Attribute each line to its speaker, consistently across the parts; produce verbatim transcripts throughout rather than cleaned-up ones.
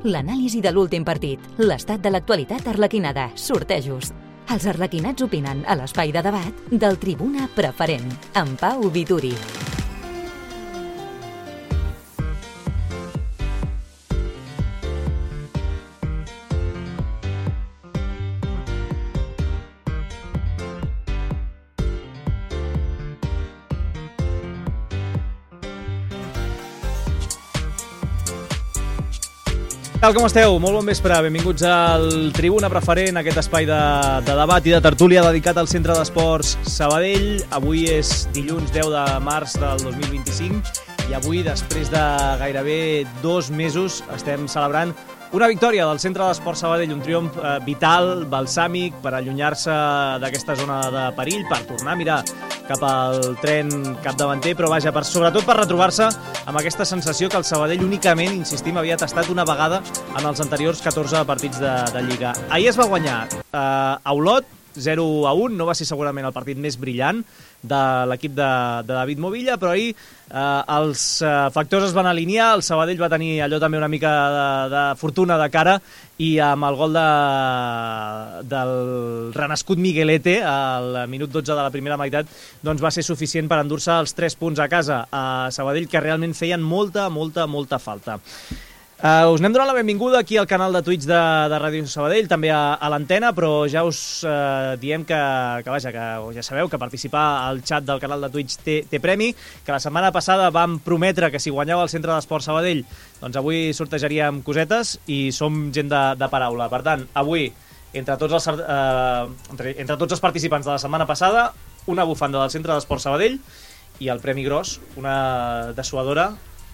Speaker 1: L'anàlisi de l'últim partit, l'estat de l'actualitat arlequinada, sortejos. Els arlequinats opinen a l'espai de debat del Tribuna Preferent, amb Pau Vituri.
Speaker 2: Tal com esteu? Molt bon vespre. Benvinguts al Tribuna Preferent, aquest espai de, de debat i de tertúlia dedicat al Centre d'Esports Sabadell. Avui és dilluns deu de març del dos mil vint-i-cinc i avui, després de gairebé dos mesos, estem celebrant una victòria del Centre d'Esports Sabadell, un triomf eh, vital, balsàmic, per allunyar-se d'aquesta zona de perill, per tornar a mirar cap al tren capdavanter, però vaja, per, sobretot per retrobar-se amb aquesta sensació que el Sabadell únicament, insistim, havia tastat una vegada en els anteriors catorze partits de, de Lliga. Ahir es va guanyar eh, a Olot, zero a un, no va ser segurament el partit més brillant de l'equip de, de David Movilla, però ahir eh, els eh, factors es van alinear, el Sabadell va tenir allò també una mica de, de fortuna de cara i amb el gol de, del renascut Miguelete al minut dotze de la primera meitat doncs va ser suficient per endur-se els tres punts a casa a Sabadell, que realment feien molta, molta, molta falta. Uh, us anem donant la benvinguda aquí al canal de Twitch de, de Ràdio Sabadell, també a, a l'antena, però ja us uh, diem que, que, vaja, que ja sabeu que participar al xat del canal de Twitch té, té premi, que la setmana passada vam prometre que si guanyava el Centre d'Esports Sabadell, doncs avui sortejaríem cosetes i som gent de, de paraula. Per tant, avui, entre tots, els, uh, entre, entre tots els participants de la setmana passada, una bufanda del Centre d'Esports Sabadell i el premi gros, una dessuadora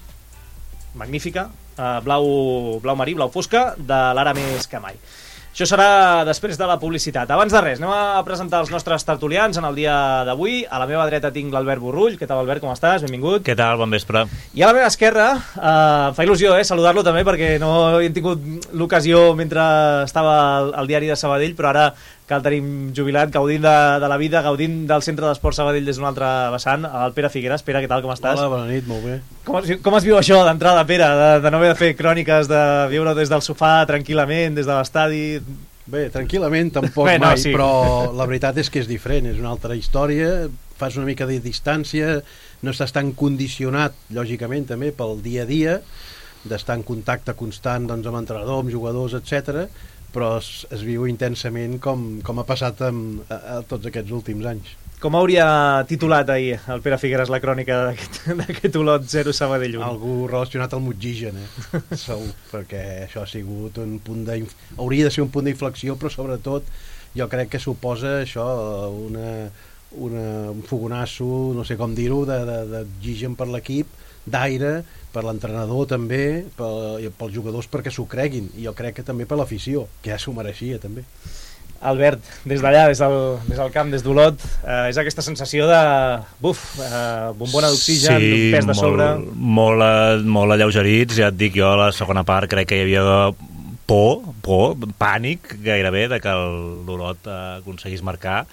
Speaker 2: magnífica, uh, blau, blau marí, blau fosca, de l'ara més que mai. Això serà després de la publicitat. Abans de res, anem a presentar els nostres tertulians en el dia d'avui. A la meva dreta tinc l'Albert Borrull. Què tal, Albert, com estàs? Benvingut.
Speaker 3: Què tal? Bon vespre.
Speaker 2: I a la meva esquerra, uh, fa il·lusió eh, saludar-lo també, perquè no he tingut l'ocasió mentre estava al, al diari de Sabadell, però ara que el tenim jubilat, gaudint de, de la vida, gaudint del Centre d'Esports Sabadell des d'un altre vessant, el Pere Figueres. Pere, què tal, com estàs?
Speaker 4: Hola, bona nit, molt bé.
Speaker 2: Com, com es viu això d'entrada, Pere, de, de no haver de fer cròniques, de viure des del sofà tranquil·lament, des de l'estadi?
Speaker 4: Bé, tranquil·lament tampoc
Speaker 2: bé, no,
Speaker 4: mai,
Speaker 2: sí.
Speaker 4: Però la veritat és que és diferent, és una altra història, fas una mica de distància, no estàs tan condicionat, lògicament, també pel dia a dia, d'estar en contacte constant doncs, amb entrenador, amb jugadors, etcètera, però es, es viu intensament com, com ha passat amb, a, a tots aquests últims anys.
Speaker 2: Com hauria titulat ahir el Pere Figueres la crònica d'aquest Olot zero Sabadell un?
Speaker 4: Algú relacionat al Mutgigen, eh? Segur, perquè això ha sigut un punt de... hauria de ser un punt d'inflexió, però sobretot jo crec que suposa això una, una, un fogonasso, no sé com dir-ho, d'oxigen per l'equip, d'aire, per l'entrenador també, per, pels jugadors perquè s'ho creguin, i jo crec que també per l'afició, que ja s'ho mereixia també.
Speaker 2: Albert, des d'allà, des del, des del camp, des d'Olot, eh, és aquesta sensació de buf, eh, bombona d'oxigen,
Speaker 3: sí,
Speaker 2: d'un pes de sobre.
Speaker 3: Molt, molt, molt alleugerits, ja et dic jo, a la segona part crec que hi havia por, por, pànic gairebé de que l'Olot eh, aconseguís marcar.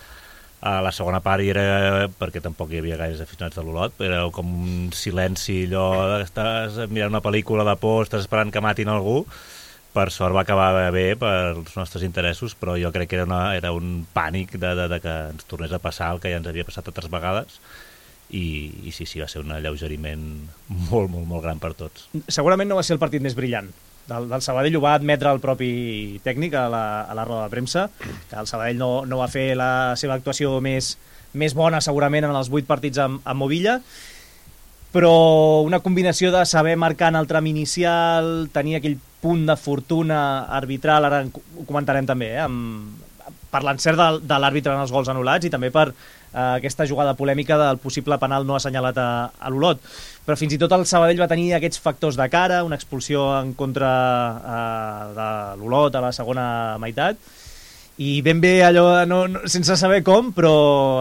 Speaker 3: A la segona part hi era, perquè tampoc hi havia gaires aficionats de l'Olot, era com un silenci, allò, estàs mirant una pel·lícula de por, estàs esperant que matin algú. Per sort va acabar bé per als nostres interessos, però jo crec que era, una, era un pànic de, de, de que ens tornés a passar el que ja ens havia passat altres vegades, i, i sí, sí, va ser un alleugeriment molt, molt, molt gran per tots.
Speaker 2: Segurament no va ser el partit més brillant del, del Sabadell, ho va admetre el propi tècnic a la, a la roda de premsa, que el Sabadell no, no va fer la seva actuació més, més bona segurament en els vuit partits amb, amb Movilla, però una combinació de saber marcar en el tram inicial, tenir aquell punt de fortuna arbitral, ara ho comentarem també, eh, amb, per l'encert de, de l'àrbitre en els gols anul·lats i també per eh, aquesta jugada polèmica del possible penal no assenyalat a, a l'Olot. Però fins i tot el Sabadell va tenir aquests factors de cara, una expulsió en contra eh, de l'Olot a la segona meitat, i ben bé allò, no, no, sense saber com, però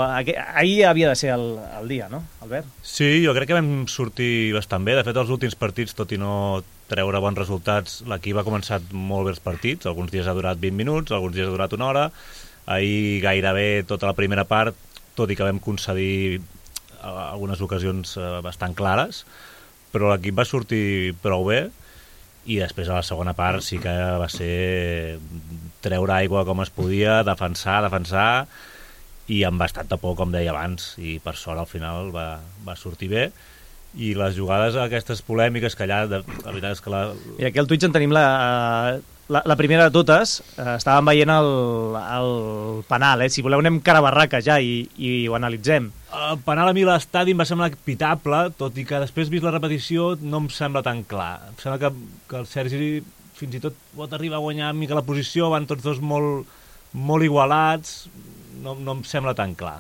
Speaker 2: ahir havia de ser el, el dia, no, Albert?
Speaker 3: Sí, jo crec que vam sortir bastant bé. De fet, els últims partits, tot i no treure bons resultats, l'equip ha començat molt bé els partits. Alguns dies ha durat vint minuts, alguns dies ha durat una hora. Ahir gairebé tota la primera part, tot i que vam concedir algunes ocasions bastant clares, però l'equip va sortir prou bé. i després a la segona part sí que va ser treure aigua com es podia, defensar, defensar, i amb bastant por, com deia abans, i per sort al final va, va sortir bé. I les jugades aquestes polèmiques que allà, de, la veritat és que la...
Speaker 2: I aquí al Twitch en tenim la, la, la primera de totes. Eh, estàvem veient el, el penal, eh? Si voleu anem cara barraca ja i, i ho analitzem.
Speaker 3: El penal a mi a l'estadi em va semblar pitable, tot i que després vist la repetició no em sembla tan clar. Em sembla que, que el Sergi fins i tot pot arribar a guanyar una mica la posició, van tots dos molt, molt igualats, no, no em sembla tan clar.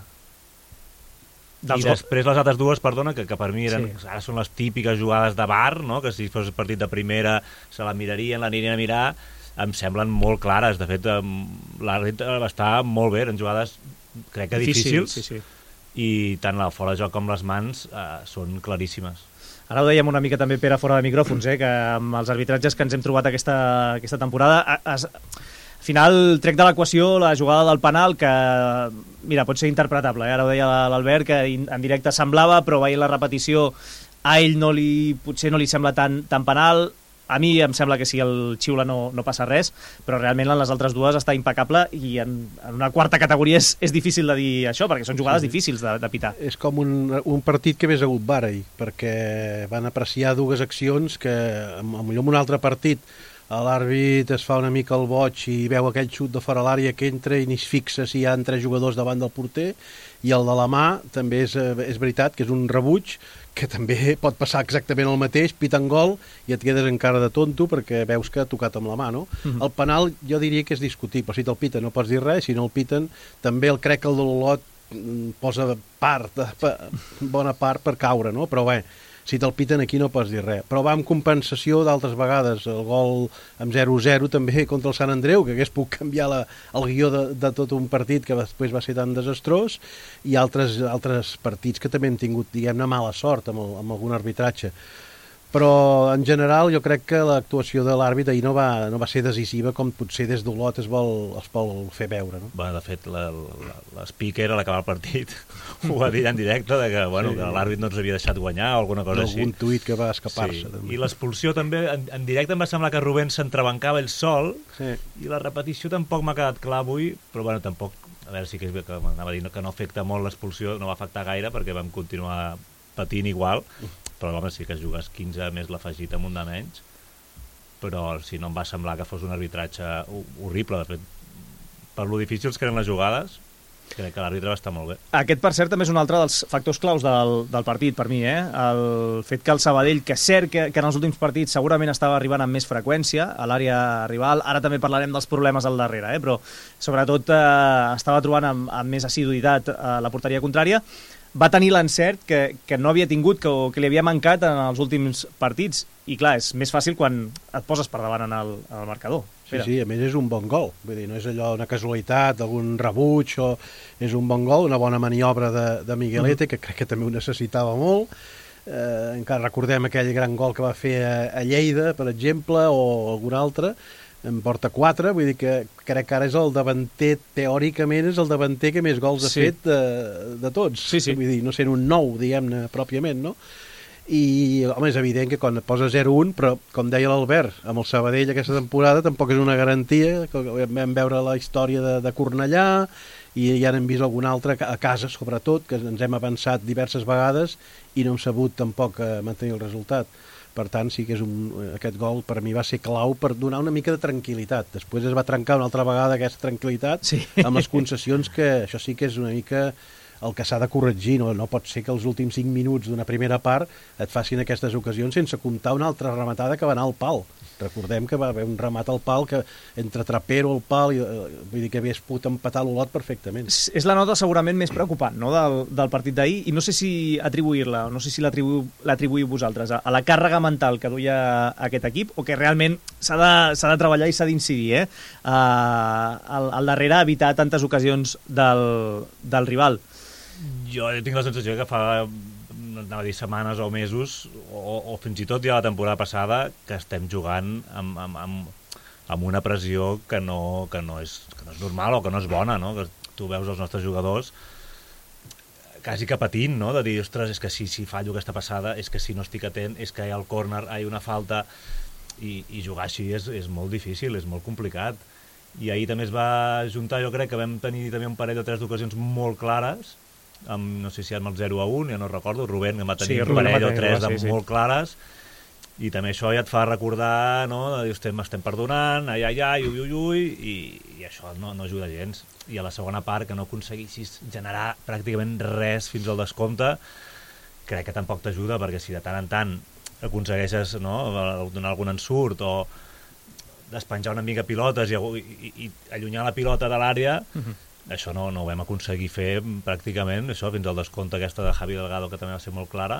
Speaker 3: I després les altres dues, perdona, que, que per mi eren, sí. Ara són les típiques jugades de bar, no? Que si fos partit de primera se la mirarien, l'anirien a mirar, em semblen molt clares. De fet, l'àrbitre va estar molt bé, eren jugades, crec que difícils,
Speaker 2: sí, sí.
Speaker 3: I tant el fora de joc com les mans eh, són claríssimes.
Speaker 2: Ara ho dèiem una mica també, Pere, fora de micròfons, eh? Que amb els arbitratges que ens hem trobat aquesta, aquesta temporada... Es, al final trec de l'equació la jugada del penal que, mira, pot ser interpretable, eh? Ara ho deia l'Albert, que en directe semblava, però veient la repetició a ell no li, potser no li sembla tan, tan penal. A mi em sembla que si el xiula no, no passa res, però realment en les altres dues està impecable i en, en una quarta categoria és, és difícil de dir això, perquè són jugades sí. difícils de, de pitar.
Speaker 4: És com un, un partit que hagués hagut Barei, perquè van apreciar dues accions que, potser en un altre partit, l'àrbit es fa una mica el boig i veu aquell xut de fora l'àrea que entra i ni es fixa si hi ha tres jugadors davant del porter, i el de la mà també és, és veritat que és un rebuig que també pot passar exactament el mateix, piten gol i et quedes encara de tonto perquè veus que ha tocat amb la mà, no? Uh-huh. El penal jo diria que és discutible, si te'l piten no pots dir res, si no el piten també el crec que el de l'Olot posa part, bona part per caure, no? Però bé, si te'l piten aquí no pots dir res. Però va amb compensació d'altres vegades. El gol amb zero a zero també contra el Sant Andreu, que hagués pogut canviar la, el guió de, de tot un partit que després va ser tan desastrós, i altres, altres partits que també hem tingut, diguem-ne, mala sort amb, el, amb algun arbitratge. Però en general jo crec que l'actuació de l'àrbit ahir no va, no va ser decisiva com potser des d'Olot es vol, es vol fer veure, no?
Speaker 3: Bueno, de fet, l'speaker a l'acabar el partit ho va dir en directe, de que, bueno, sí. que l'àrbit no ens havia deixat guanyar o alguna cosa així.
Speaker 4: Algun tuit que va escapar-se.
Speaker 3: Sí. I l'expulsió també, en, en directe em va semblar que Rubén s'entrebancava ell sol, sí. I la repetició tampoc m'ha quedat clar avui, però bueno, tampoc, a veure si que, que m'anava a dir que no afecta molt l'expulsió, no va afectar gaire perquè vam continuar patint igual, però home, sí que es jugues quinze més l'afegit amb un de menys, però si no em va semblar que fos un arbitratge horrible. De fet, per lo difícils que eren les jugades, crec que l'àrbitre va estar molt bé.
Speaker 2: Aquest, per cert, també és un altre dels factors claus del, del partit, per mi, eh? El fet que el Sabadell, que és cert que, que en els últims partits segurament estava arribant amb més freqüència a l'àrea rival, ara també parlarem dels problemes al darrere, eh? Però sobretot eh, estava trobant amb, amb més assiduïtat eh, la porteria contrària, va tenir l'encert que, que no havia tingut, que, que li havia mancat en els últims partits. I clar, és més fàcil quan et poses per davant en el, en el marcador.
Speaker 4: Sí, sí, a més és un bon gol. Vull dir, no és allò una casualitat, algun rebuig, o és un bon gol, una bona maniobra de, de Miguelete, mm-hmm. que crec que també ho necessitava molt. Eh, encara recordem aquell gran gol que va fer a, a Lleida, per exemple, o algun altre, en porta quatre, vull dir que crec que ara és el davanter, teòricament és el davanter que més gols sí. ha fet de, de tots,
Speaker 2: sí, sí.
Speaker 4: Vull dir, no sent un nou, diguem-ne, pròpiament, no? I, home, és evident que quan et posa zero a un, però, com deia l'Albert, amb el Sabadell aquesta temporada tampoc és una garantia, que vam veure la història de, de Cornellà, i ja n'hem vist algun altre a casa, sobretot, que ens hem avançat diverses vegades i no hem sabut tampoc mantenir el resultat. Per tant, sí que és un, aquest gol per mi va ser clau per donar una mica de tranquil·litat. Després es va trencar una altra vegada aquesta tranquil·litat sí. amb les concessions, que això sí que és una mica el que s'ha de corregir. No, no pot ser que els últims cinc minuts d'una primera part et facin aquestes ocasions sense comptar una altra rematada que va anar al pal. Recordem que va haver un remat al pal que entre Trapero al pal, i, vull dir que hagués pogut empatar l'Olot perfectament.
Speaker 2: És la nota segurament més preocupant, no?, del, del partit d'ahir, i no sé si atribuir-la, no sé si l'atribuïu vosaltres a, a la càrrega mental que duia aquest equip, o que realment s'ha de, s'ha de treballar i s'ha d'incidir, eh? Uh, al, al darrere evitar tantes ocasions del, del rival.
Speaker 3: Jo tinc la sensació que fa, anava a dir, setmanes o mesos, o, o fins i tot ja la temporada passada, que estem jugant amb, amb, amb, amb una pressió que no, que, no és, que no és normal o que no és bona, no? Que tu veus els nostres jugadors quasi que patint, no? De dir, ostres, és que si, si fallo aquesta passada, és que si no estic atent, és que hi ha el córner, hi ha una falta... i, i jugar així és, és molt difícil, és molt complicat. I ahir també es va juntar, jo crec que vam tenir també un parell o tres d'ocasions molt clares, amb, no sé si amb el zero a un, ja no recordo, Rubén que va tenir sí, un parell o tres de sí, sí. molt clares, i també això ja et fa recordar, no?, de dir, estem, estem perdonant, ai, ai, ai, ui, ui, ui, i, i això no, no ajuda gens. I a la segona part, que no aconseguissis generar pràcticament res fins al descompte, crec que tampoc t'ajuda, perquè si de tant en tant aconsegueixes, no?, donar algun ensurt o despenjar una mica pilotes i, i, i allunyar la pilota de l'àrea, uh-huh. això no, no ho vam aconseguir fer pràcticament, això, fins al descompte aquesta de Javi Delgado, que també va ser molt clara,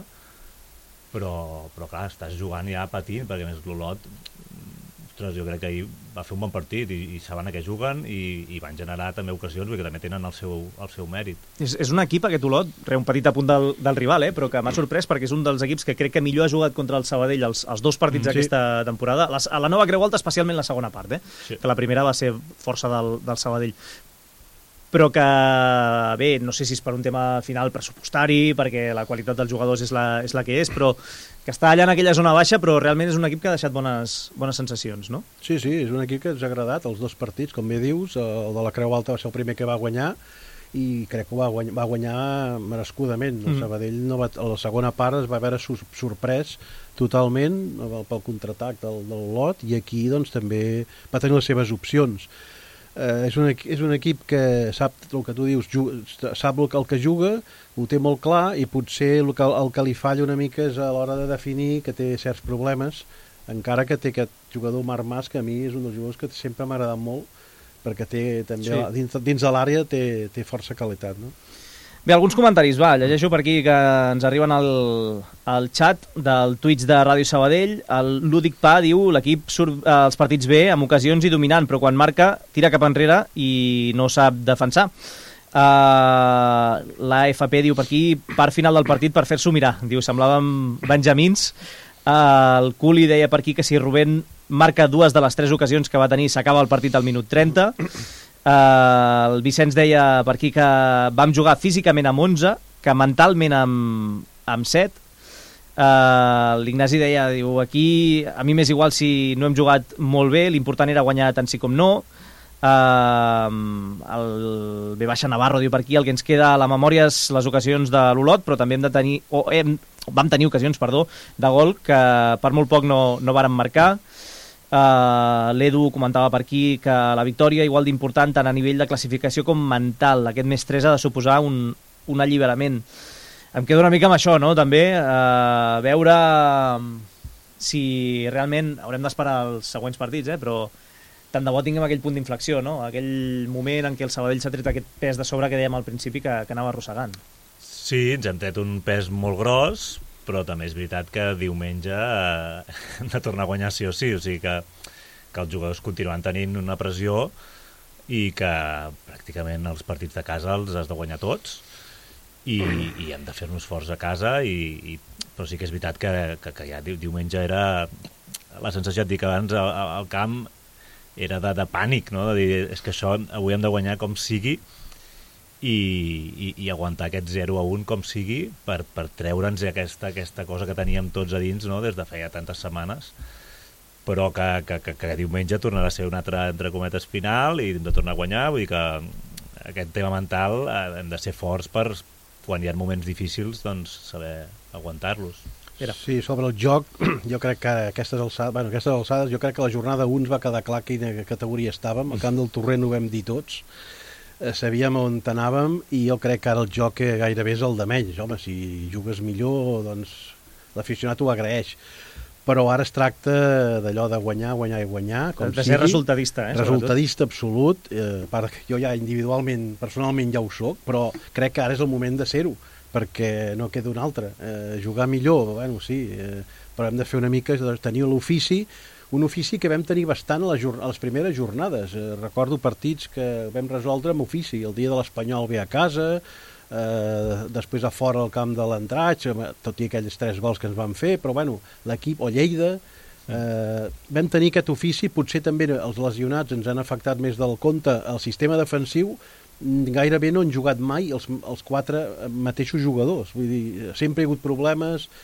Speaker 3: però, però clar, estàs jugant ja patint, perquè a més l'Olot, ostres, jo crec que ahir va fer un bon partit i, i saben a què juguen i, i van generar també ocasions perquè també tenen el seu, el seu mèrit. És,
Speaker 2: és un equip, aquest Olot, re, un petit apunt del, del rival, eh, però que m'ha sorprès perquè és un dels equips que crec que millor ha jugat contra el Sabadell els, els dos partits mm, d'aquesta sí. temporada, Les, a la nova Creu Alta especialment la segona part, eh, sí. que la primera va ser força del, del Sabadell. Però que, bé, no sé si és per un tema final pressupostari, perquè la qualitat dels jugadors és la, és la que és, però que està allà en aquella zona baixa, però realment és un equip que ha deixat bones, bones sensacions, no?
Speaker 4: Sí, sí, és un equip que ens ha agradat, els dos partits, com bé dius, el de la Creu Alta va ser el primer que va guanyar, i crec que va guanyar, va guanyar merescudament. El mm. Sabadell, no va, a la segona part, es va veure sorprès totalment pel contraatac del, del Olot, i aquí doncs, també va tenir les seves opcions. Uh, és, un, és un equip que sap el que tu dius, ju, sap el que, el que juga, ho té molt clar, i potser el que, el que li falla una mica és a l'hora de definir que té certs problemes, encara que té aquest jugador Marc Mas, que a mi és un dels jugadors que sempre m'ha agradat molt, perquè té, també, sí. dins, dins de l'àrea té, té força qualitat, no?
Speaker 2: Bé, alguns comentaris, va, llegeixo per aquí que ens arriben al, al xat del Twitch de Ràdio Sabadell. El Lúdic Pa diu, l'equip surt als partits bé, amb ocasions i dominant, però quan marca tira cap enrere i no sap defensar. Uh, la F P diu per aquí, part final del partit per fer-s'ho mirar. Diu, semblàvem benjamins. Uh, el Culi deia per aquí que si Rubén marca dues de les tres ocasions que va tenir s'acaba el partit al minut trenta. Uh, el Vicenç deia per aquí que vam jugar físicament amb onze, que mentalment amb, amb set. Uh, L'Ignasi deia, diu, aquí a mi m'és igual si no hem jugat molt bé, l'important era guanyar tant sí com no. Uh, el B baixa Navarro diu per aquí, el que ens queda a la memòria és les ocasions de l'Olot, però també hem de tenir, o hem, vam tenir ocasions, perdó, de gol que per molt poc no, no varen marcar. Uh, l'Edu comentava per aquí que la victòria igual d'important tant a nivell de classificació com mental, aquest més tres ha de suposar un, un alliberament. Em quedo una mica amb això, no? També uh, veure si realment haurem d'esperar els següents partits, eh? Però tant de bo tinguem aquell punt d'inflexió, no? Aquell moment en què el Sabadell s'ha tret aquest pes de sobre que dèiem al principi que, que anava arrossegant.
Speaker 3: Sí, ens hem tret un pes molt gros, però també és veritat que diumenge eh, hem de tornar a guanyar sí o sí, o sigui que, que els jugadors continuen tenint una pressió i que pràcticament els partits de casa els has de guanyar tots i, i hem de fer-nos forts a casa, i, i, però sí que és veritat que, que, que ja diumenge era la sensació, et dic abans, al, al camp era de, de pànic, no? De dir, és que això avui hem de guanyar com sigui, I, i, i aguantar aquest zero a un com sigui per, per treure'ns aquesta, aquesta cosa que teníem tots a dins, no? Des de feia tantes setmanes, però que, que, que, que diumenge tornarà a ser un altre, entre cometes, final i hem de tornar a guanyar. Vull dir que aquest tema mental eh, hem de ser forts per, quan hi ha moments difícils, doncs saber aguantar-los.
Speaker 4: Era. Sí, sobre el joc, jo crec que aquestes alçades, bueno, aquestes alçades, jo crec que la jornada un va quedar clar quina categoria estàvem. Al camp del Torrent ho vam dir tots, sabíem on anàvem, i jo crec que ara el joc gairebé és el de menys. Home, si jugues millor, doncs l'aficionat ho agraeix, però ara es tracta d'allò de guanyar, guanyar i guanyar, com
Speaker 2: de ser resultadista, eh,
Speaker 4: resultadista absolut. Eh, part, jo ja individualment, personalment ja ho soc, però crec que ara és el moment de ser-ho, perquè no queda un altre. Eh, jugar millor, bueno, sí, eh, però hem de fer una mica, de tenir l'ofici, un ofici que vam tenir bastant a les, a les primeres jornades. Eh, recordo partits que vam resoldre amb ofici. El dia de l'Espanyol ve a casa, eh, després a fora al camp de l'Andratx, tot i aquells tres gols que ens van fer, però bueno, l'equip, o Lleida, eh, vam tenir aquest ofici. Potser també els lesionats ens han afectat més del compte. El sistema defensiu gairebé no han jugat mai els, els quatre mateixos jugadors. Vull dir, sempre hi ha hagut problemes.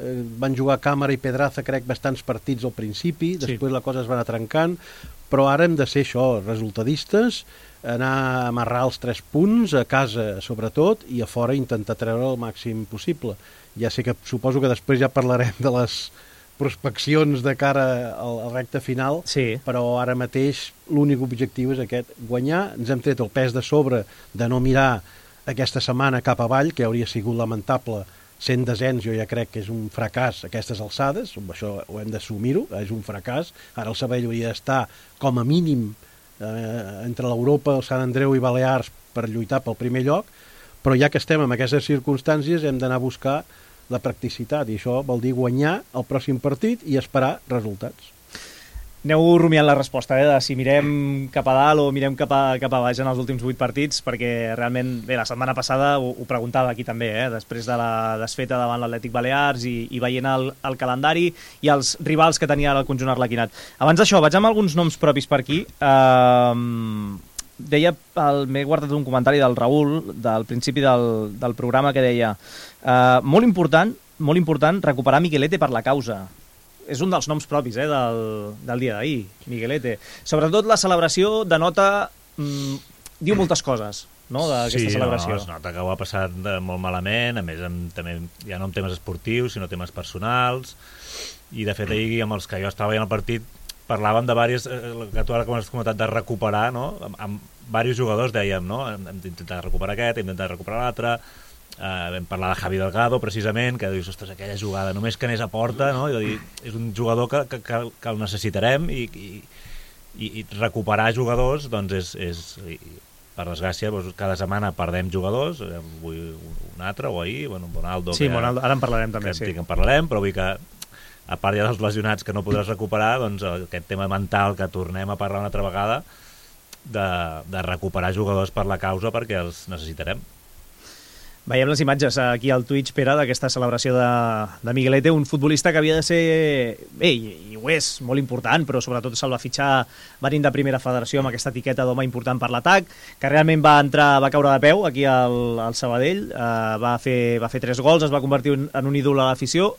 Speaker 4: eh, van jugar Càmera i Pedraza, crec, bastants partits al principi, després sí. La cosa es va anar trencant, però ara hem de ser això, resultadistes, anar a amarrar els tres punts, a casa sobretot, i a fora intentar treure el màxim possible. Ja sé que suposo que després ja parlarem de les prospeccions de cara al, al recte final, sí. Però ara mateix l'únic objectiu és aquest, guanyar. Ens hem tret el pes de sobre de no mirar aquesta setmana cap avall, que hauria sigut lamentable, sent desens jo ja crec que és un fracàs a aquestes alçades, això ho hem d'assumir-ho, és un fracàs. Ara el Sabadell hauria d'estar com a mínim eh, entre l'Europa, el Sant Andreu i Balears per lluitar pel primer lloc, però ja que estem en aquestes circumstàncies hem d'anar a buscar la practicitat, i això vol dir guanyar el pròxim partit i esperar resultats.
Speaker 2: Aneu rumiant la resposta, eh, de si mirem cap a dalt o mirem cap a, cap a baix en els últims vuit partits, perquè realment, bé, la setmana passada ho, ho preguntava aquí també, eh, després de la desfeta davant l'Atlètic Balears i, i veient el, el calendari i els rivals que tenia el conjunt arlequinat. Abans d'això, vaig amb alguns noms propis per aquí. Uh, deia, m'he guardat un comentari del Raül, del principi del, del programa, que deia uh, molt important, molt important recuperar Miguelete per la causa. És un dels noms propis eh, del, del dia d'ahir, Miguelete. Sobretot la celebració denota... Mm, diu moltes coses, no?, d'aquesta
Speaker 3: sí,
Speaker 2: celebració.
Speaker 3: Sí, no, es nota que ho ha passat molt malament, a més, amb, també, ja no en temes esportius, sinó temes personals, i de fet ahir, amb els que jo estava veient el partit, parlàvem de diversos, eh, que tu ara com has comentat, de recuperar, no?, amb, amb diversos jugadors dèiem, no?, hem d'intentar recuperar aquest, hem d'intentar recuperar l'altre. Uh, vam parlar de Javi Delgado precisament, que dius, ostres, aquella jugada només que anés a porta, no? I dir, és un jugador que, que, que, que el necessitarem, i, i, i recuperar jugadors doncs és, és i, per desgràcia, doncs, cada setmana perdem jugadors, avui un altre o ahir, bueno, Bonaldo,
Speaker 2: sí,
Speaker 3: que,
Speaker 2: Bonaldo, ara en parlarem també, sí.
Speaker 3: Que en parlarem, però vull que a part ja dels lesionats que no podràs recuperar, doncs aquest tema mental que tornem a parlar una altra vegada de, de recuperar jugadors per la causa, perquè els necessitarem.
Speaker 2: Veiem les imatges aquí al Twitch, Pere, d'aquesta celebració de, de Miguelete, un futbolista que havia de ser, bé, i, i ho és, molt important, però sobretot se'l va fitxar venint de primera federació amb aquesta etiqueta d'home important per l'atac, que realment va entrar, va caure de peu aquí al, al Sabadell, eh, va, fer, va fer tres gols, es va convertir en un ídol a l'afició,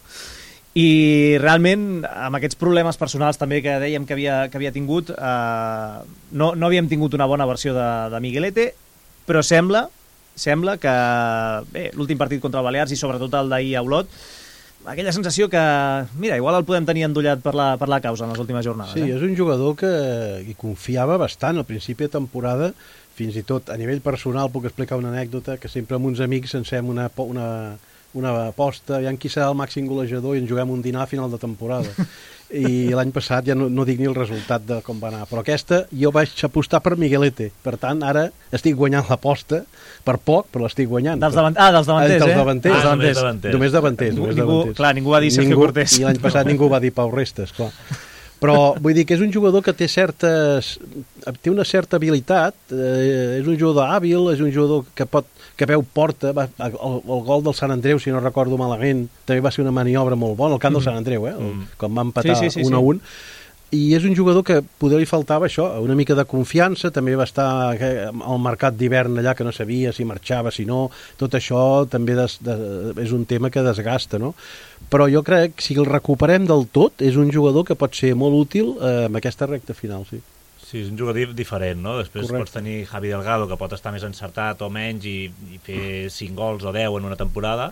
Speaker 2: i realment amb aquests problemes personals també que dèiem que havia, que havia tingut, eh, no, no havíem tingut una bona versió de, de Miguelete, però sembla sembla que bé, l'últim partit contra el Balears i sobretot el d'ahir a Olot, aquella sensació que, mira, igual el podem tenir endollat per la, per la causa en les últimes jornades.
Speaker 4: Sí,
Speaker 2: eh?
Speaker 4: És un jugador que hi confiava bastant al principi de temporada, fins i tot a nivell personal puc explicar una anècdota, que sempre amb uns amics ens fem una, una, una aposta, aviam qui serà el màxim golejador i ens juguem un dinar a final de temporada. I l'any passat ja no, no dic ni el resultat de com va anar, però aquesta jo vaig apostar per Miguelete, per tant ara estic guanyant l'aposta per poc, però l'estic guanyant.
Speaker 2: Dels davant... Ah, dels davanters,
Speaker 4: dels
Speaker 2: eh?
Speaker 4: davanters.
Speaker 3: Ah, només davanters.
Speaker 4: Només davanters.
Speaker 2: Ningú,
Speaker 4: només
Speaker 2: ningú,
Speaker 4: davanters.
Speaker 2: clar, ningú va dir Sergio
Speaker 4: ningú,
Speaker 2: Cortés.
Speaker 4: I l'any passat ningú va dir Pau Restes, clar. Però vull dir que és un jugador que té certes... té una certa habilitat, eh, és un jugador hàbil, és un jugador que pot que veu porta, va, el, el gol del Sant Andreu, si no recordo malament, també va ser una maniobra molt bona, al camp mm. del Sant Andreu, eh, el, quan va empatar sí, sí, sí, un a un, i és un jugador que poder li faltava això, una mica de confiança, també va estar al mercat d'hivern allà que no sabia si marxava, si no, tot això també des, de, és un tema que desgasta, no? Però jo crec que si el recuperem del tot, és un jugador que pot ser molt útil eh, en aquesta recta final, sí.
Speaker 3: Sí, és un jugador diferent, no? Després
Speaker 4: Correcte.
Speaker 3: Pots tenir Javi Delgado, que pot estar més encertat o menys i, i fer cinc gols o deu en una temporada,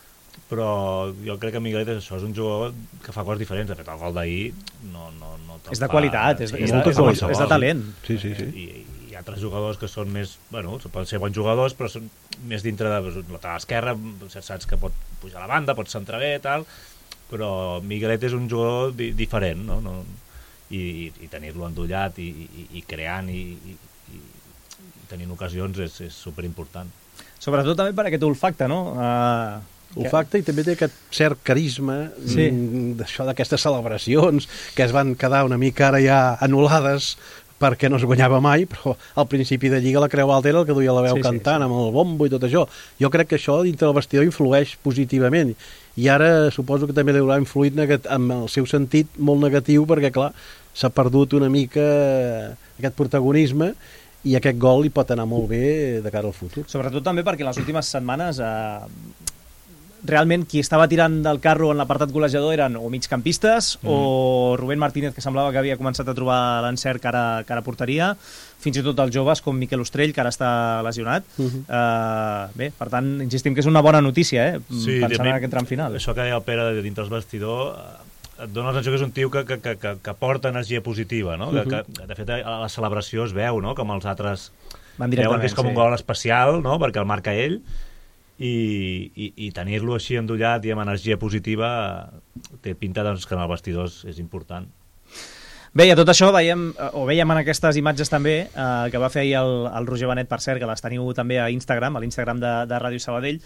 Speaker 3: però jo crec que Miguelete és això, és un jugador que fa coses diferents. De fet, el gol d'ahir no, no, no
Speaker 2: és de qualitat, és,
Speaker 3: sí,
Speaker 2: és, de, és, de, és de talent.
Speaker 4: Sí, sí, sí.
Speaker 3: I, i hi ha altres jugadors que són més, bueno, poden ser bons jugadors, però són més dintre de lateral esquerra, saps que pot pujar a la banda, pot centrar bé, tal, però Miguelete és un jugador di, diferent, no? no i, i, i tenir-lo endollat i, i, i creant i, i, i tenint ocasions és, és superimportant.
Speaker 2: Sobretot també per aquest olfacte, no? Uh,
Speaker 4: olfacte, i també té aquest cert carisma, sí. d'això d'aquestes celebracions que es van quedar una mica ara ja anul·lades perquè no es guanyava mai, però al principi de Lliga la Creu Alta era el que duia la veu sí, cantant sí, sí. amb el bombo i tot això. Jo crec que això dintre del vestidor influeix positivament, i ara suposo que també haurà influït amb el seu sentit molt negatiu, perquè clar, s'ha perdut una mica aquest protagonisme, i aquest gol li pot anar molt bé de cara al futur.
Speaker 2: Sobretot també perquè les últimes setmanes eh, realment qui estava tirant del carro en l'apartat golejador eren o migcampistes mm. o Rubén Martínez, que semblava que havia començat a trobar l'encert cara, cara a porteria, fins i tot els joves com Miquel Ostrell, que ara està lesionat. Uh -huh. uh, bé, per tant, insistim que és una bona notícia, eh?
Speaker 3: Sí,
Speaker 2: pensant en aquest tram final.
Speaker 3: Això que deia el Pere de dintre els vestidors, et dona la sensació que és un tio que, que, que, que porta energia positiva, no? Uh -huh. que, que, de fet, a la celebració es veu, no?, com els altres veuen que és com sí. un gol especial, no?, perquè el marca ell, i, i, i tenir-lo així endollat i amb energia positiva té pinta, doncs, que en el vestidor és important.
Speaker 2: Bé, a tot això veiem, o veiem en aquestes imatges també, eh, que va fer ahir el, el Roger Benet, per cert, que les teniu també a Instagram, a l'Instagram de, de Ràdio Sabadell,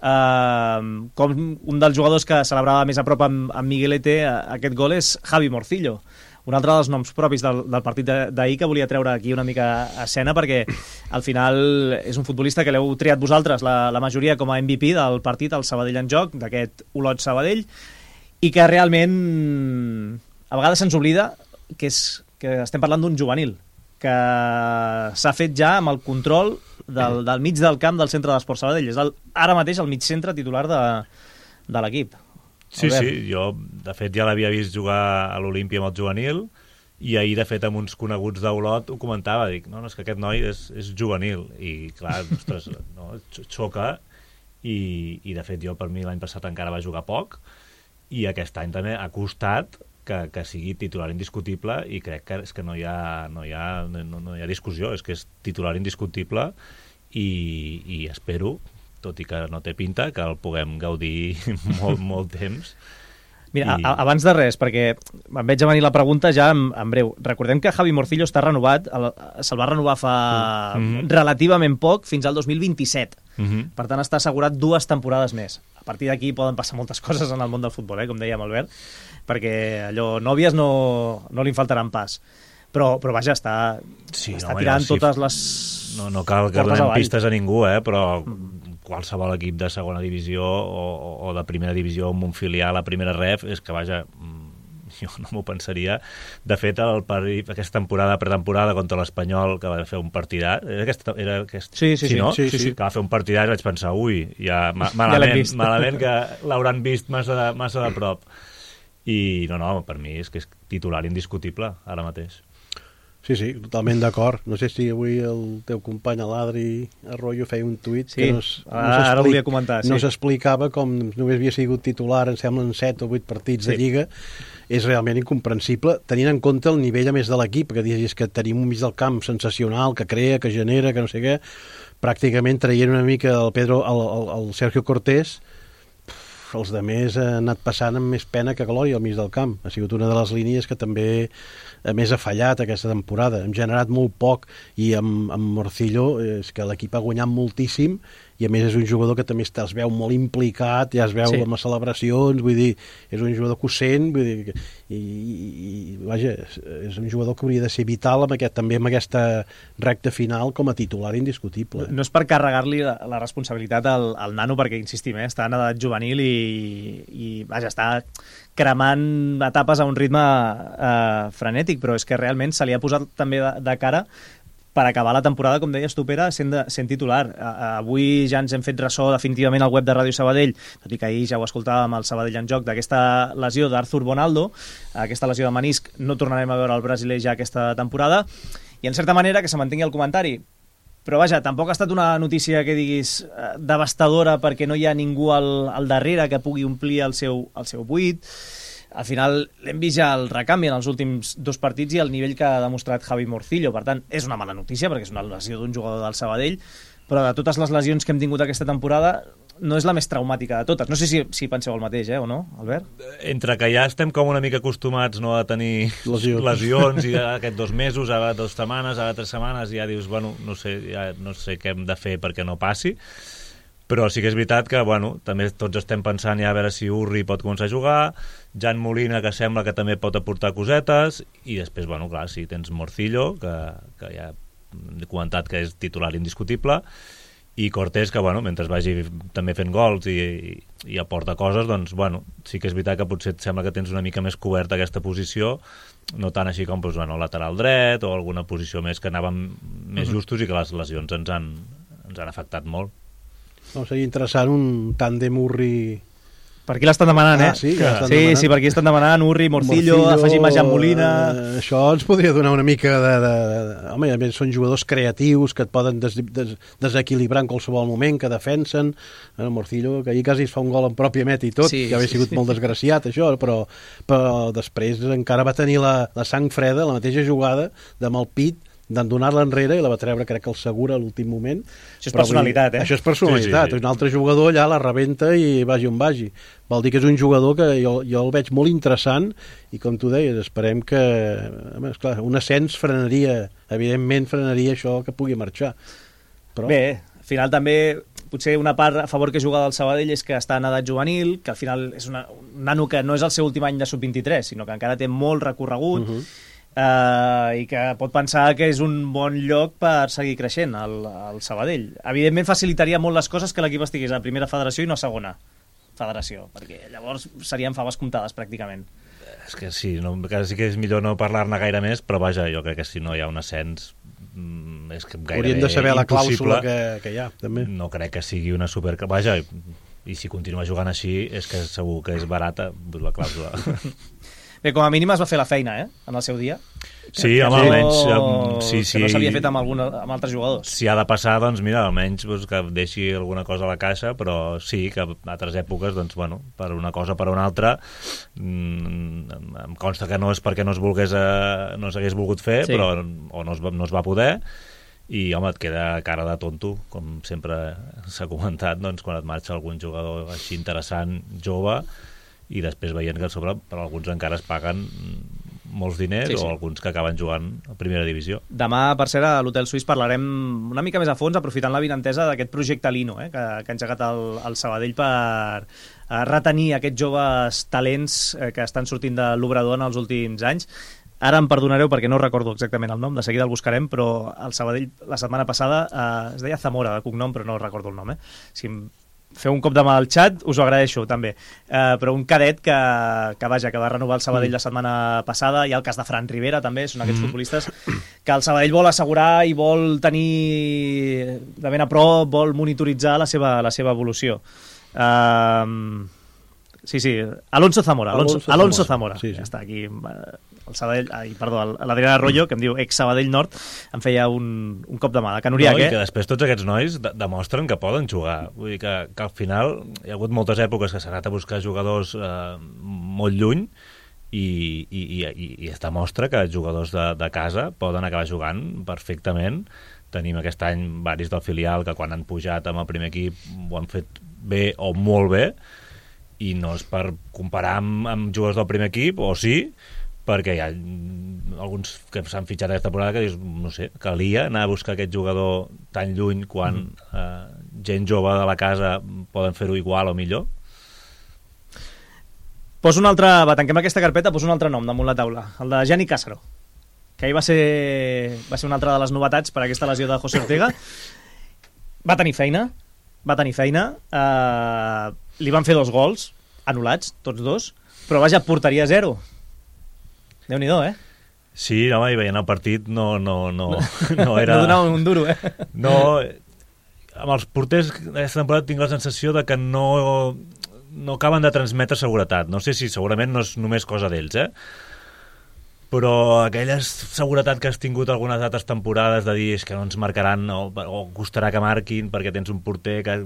Speaker 2: eh, com un dels jugadors que celebrava més a prop amb, amb Miguelete eh, aquest gol és Javi Morcillo, un altre dels noms propis del, del partit d'ahir, que volia treure aquí una mica a escena, perquè al final és un futbolista que l'heu triat vosaltres, la, la majoria com a M V P del partit, el Sabadell en joc, d'aquest Olot Sabadell, i que realment a vegades se'ns oblida que, és, que estem parlant d'un juvenil, que s'ha fet ja amb el control del, del mig del camp del centre d'Esport Sabadell. És el, ara mateix el mig centre titular de, de l'equip.
Speaker 3: Sí, sí, jo de fet ja l'havia vist jugar a l'Olímpia amb el juvenil, i ahir de fet amb uns coneguts d'Olot ho comentava, dic, no, no, és que aquest noi és, és juvenil, i clar, ostres, no, xoca, i, i de fet jo per mi l'any passat encara va jugar poc, i aquest any també ha costat que, que sigui titular indiscutible, i crec que és que no hi ha, no hi ha, no, no hi ha discussió, és que és titular indiscutible, i, i espero, tot i que no té pinta, que el puguem gaudir molt, molt temps.
Speaker 2: Mira, I... a, abans de res, perquè em veig a venir la pregunta ja en, en breu. Recordem que Javi Morcillo està renovat, se'l va renovar fa mm-hmm. relativament poc, fins al dos mil vint-i-set. Mm-hmm. Per tant, està assegurat dues temporades més. A partir d'aquí poden passar moltes coses en el món del futbol, eh, com dèiem, Albert, perquè allò, nòvies no, no li faltaran pas. Però, però vaja, està, sí, està no, tirant no, totes sí. les...
Speaker 3: No, no cal que donem pistes a ningú, eh, però... Mm. qualsevol equip de segona divisió o, o de primera divisió amb un filial a primera ref, és que, vaja, jo no m'ho pensaria. De fet, el pari, aquesta temporada, pretemporada contra l'Espanyol, que va fer un partidat, era aquesta, era aquest,
Speaker 2: sí, sí, sí,
Speaker 3: no?
Speaker 2: sí, sí, sí.
Speaker 3: Que va fer un partidat i vaig pensar, ui, ja, malament, ja malament que l'hauran vist massa, massa de prop. I no, no, per mi és que és titular indiscutible ara mateix.
Speaker 4: Sí, sí, totalment d'acord. No sé si avui el teu company, l'Adri Arroyo, feia un tuit
Speaker 2: sí,
Speaker 4: que no, es,
Speaker 2: no ara, ara volia comentar, sí.
Speaker 4: no s'explicava com només havia sigut titular, em semblen set o vuit partits sí. de Lliga. És realment incomprensible, tenint en compte el nivell a més de l'equip, que dius que tenim un mig del camp sensacional, que crea, que genera, que no sé què, pràcticament traient una mica el Pedro, el, el, el Sergio Cortés, els de més han anat passant amb més pena que glòria al mig del camp. Ha sigut una de les línies que també a més ha fallat aquesta temporada. Hem generat molt poc, i amb, amb Morcillo és que l'equip ha guanyat moltíssim, i a més és un jugador que també es veu molt implicat, ja es veu sí. amb les celebracions, vull dir, és un jugador que ho sent, vull dir, i, i, i vaja, és un jugador que hauria de ser vital amb aquest, també amb aquesta recta final com a titular indiscutible.
Speaker 2: No, no és per carregar-li la, la responsabilitat al, al nano, perquè insistim, eh, està en edat juvenil i, i vaja, està cremant etapes a un ritme eh, frenètic, però és que realment se li ha posat també de, de cara per acabar la temporada, com deies tu, Pere, sent, de, sent titular. Uh, avui ja ens hem fet ressò definitivament al web de Ràdio Sabadell, tot i que ahir ja ho escoltàvem al Sabadell en joc, d'aquesta lesió d'Arthur Bonaldo, aquesta lesió de menisc. No tornarem a veure el brasiler ja aquesta temporada, i en certa manera que se mantingui el comentari. Però vaja, tampoc ha estat una notícia que diguis eh, devastadora, perquè no hi ha ningú al, al darrere que pugui omplir el seu, el seu buit. Al final l'hem vist ja el recanvi en els últims dos partits i el nivell que ha demostrat Javi Morcillo. Per tant, és una mala notícia perquè és una lesió d'un jugador del Sabadell, però de totes les lesions que hem tingut aquesta temporada no és la més traumàtica de totes. No sé si, si penseu el mateix, eh, o no, Albert?
Speaker 3: Entre que ja estem com una mica acostumats, no, a tenir lesions, lesions i aquests dos mesos, ara dues setmanes, ara tres setmanes, ja dius, bueno, no sé, ja no sé què hem de fer perquè no passi. Però sí que és veritat que, bueno, també tots estem pensant ja a veure si Urri pot començar a jugar, Jan Molina, que sembla que també pot aportar cosetes, i després, bueno, clar, si tens Morcillo, que, que ja he comentat que és titular indiscutible, i Cortés, que, bueno, mentre vagi també fent gols i, i, i aporta coses, doncs, bueno, sí que és veritat que potser et sembla que tens una mica més coberta aquesta posició, no tant així com, doncs, bueno, lateral dret o alguna posició més que anàvem més justos, i que les lesions ens han, ens han afectat molt.
Speaker 4: No, seria interessant un tàndem Urri...
Speaker 2: Per aquí l'estan demanant, eh?
Speaker 4: Ah, sí, ja l'estan
Speaker 2: sí,
Speaker 4: demanant.
Speaker 2: Sí, per aquí estan demanant Urri, Morcillo, Morcillo afegir Majan Molina...
Speaker 4: Eh, això ens podria donar una mica de... de, de home, a més, són jugadors creatius que et poden des, des, desequilibrar en qualsevol moment, que defensen. El Morcillo, que ahir quasi es fa un gol en pròpia meta i tot,
Speaker 2: sí,
Speaker 4: que havia
Speaker 2: sí,
Speaker 4: sigut
Speaker 2: sí.
Speaker 4: molt desgraciat, això, però, però després encara va tenir la, la sang freda, la mateixa jugada, de mal pit, d'en donar-la enrere i la va treure, crec que el segura a l'últim moment.
Speaker 2: Això és personalitat, eh?
Speaker 4: Això és personalitat. Sí, sí, sí. Un altre jugador allà la rebenta i vagi on vagi. Vol dir que és un jugador que jo, jo el veig molt interessant i, com tu deies, esperem que... Home, esclar, un ascens frenaria, evidentment frenaria això que pugui marxar. Però...
Speaker 2: Bé, al final també potser una part a favor que juga del Sabadell és que està en edat juvenil, que al final és una, un nano que no és el seu últim any de sub vint-i-tres, sinó que encara té molt recorregut, uh -huh. Uh, i que pot pensar que és un bon lloc per seguir creixent el, el Sabadell. Evidentment facilitaria molt les coses que l'equip estigués a primera federació i no a segona federació, perquè llavors serien faves comptades pràcticament.
Speaker 3: És que sí, no, que sí que és millor no parlar-ne gaire més, però vaja, jo crec que si no hi ha un ascens és que gairebé
Speaker 4: hauríem de saber la
Speaker 3: impossible.
Speaker 4: clàusula que, que hi ha, també.
Speaker 3: No crec que sigui una super... Vaja, i, i si continua jugant així és que segur que és barata la clàusula.
Speaker 2: Bé, com a mínim es va fer la feina, eh?, en el seu dia.
Speaker 3: Sí,
Speaker 2: que
Speaker 3: home,
Speaker 2: no,
Speaker 3: almenys... Um, sí,
Speaker 2: que
Speaker 3: sí,
Speaker 2: no s'havia fet amb, alguna, amb altres jugadors.
Speaker 3: Si ha de passar, doncs mira, almenys doncs, que deixi alguna cosa a la caixa, però sí que a altres èpoques, doncs, bueno, per una cosa o per una altra, mmm, em consta que no és perquè no es volgués, eh, no s'hagués volgut fer, sí. Però o no es, va, no es va poder, i home, et queda cara de tonto, com sempre s'ha comentat, doncs, quan et marxa algun jugador així interessant, jove, i després veient que a sobre per alguns encara es paguen molts diners, sí, sí. O alguns que acaben jugant a primera divisió.
Speaker 2: Demà, per cert, a l'Hotel Suís parlarem una mica més a fons, aprofitant la vinentesa d'aquest projecte Lino, eh, que, que ha engegat el, el Sabadell per eh, retenir aquests joves talents eh, que estan sortint de l'Obrador en els últims anys. Ara em perdonareu perquè no recordo exactament el nom, de seguida el buscarem, però el Sabadell la setmana passada eh, es deia Zamora de cognom, però no recordo el nom, eh? Si em feu un cop de mà al xat, us ho agraeixo també, uh, però un cadet que, que vaja, que va renovar el Sabadell la setmana passada. Hi ha el cas de Fran Rivera també, són aquests mm. futbolistes que el Sabadell vol assegurar i vol tenir de ben a prop, vol monitoritzar la seva, la seva evolució. Uh, sí, sí, Alonso Zamora Alonso, Alonso, Alonso Zamora,
Speaker 4: sí, sí.
Speaker 2: Ja està aquí el Sabadell, ai, perdó, l'Adrià Arroyo, que em diu ex-Sabadell Nord, em feia un, un cop de mà de Canuriac,
Speaker 3: no, i
Speaker 2: eh?
Speaker 3: que després tots aquests nois de demostren que poden jugar. Vull dir que, que al final hi ha hagut moltes èpoques que s'ha anat a buscar jugadors eh, molt lluny i, i, i, i es demostra que jugadors de, de casa poden acabar jugant perfectament. Tenim aquest any varis del filial que quan han pujat amb el primer equip ho han fet bé o molt bé, i no és per comparar amb, amb jugadors del primer equip, o sí, perquè hi ha alguns que s'han fitxat aquesta temporada que dius, no sé, calia anar a buscar aquest jugador tan lluny quan mm. eh, gent jove de la casa poden fer-ho igual o millor.
Speaker 2: Poso un altre, va, tanquem aquesta carpeta, poso un altre nom damunt la taula, el de Gianni Càssaro, que ahir va ser, va ser una altra de les novetats per aquesta lesió de José Ortega. Va tenir feina, va tenir feina, eh, li van fer dos gols, anul·lats, tots dos, però vaja, porteria zero. Déu-n'hi-do, eh?
Speaker 3: Sí, home, i veient el partit no, no, no, no era...
Speaker 2: No donava un duro, eh?
Speaker 3: No, amb els porters aquesta temporada tinc la sensació de que no, no acaben de transmetre seguretat. No sé si segurament no és només cosa d'ells, eh? Però aquella seguretat que has tingut algunes altres temporades de dir que no ens marcaran o, o costarà que marquin perquè tens un porter que...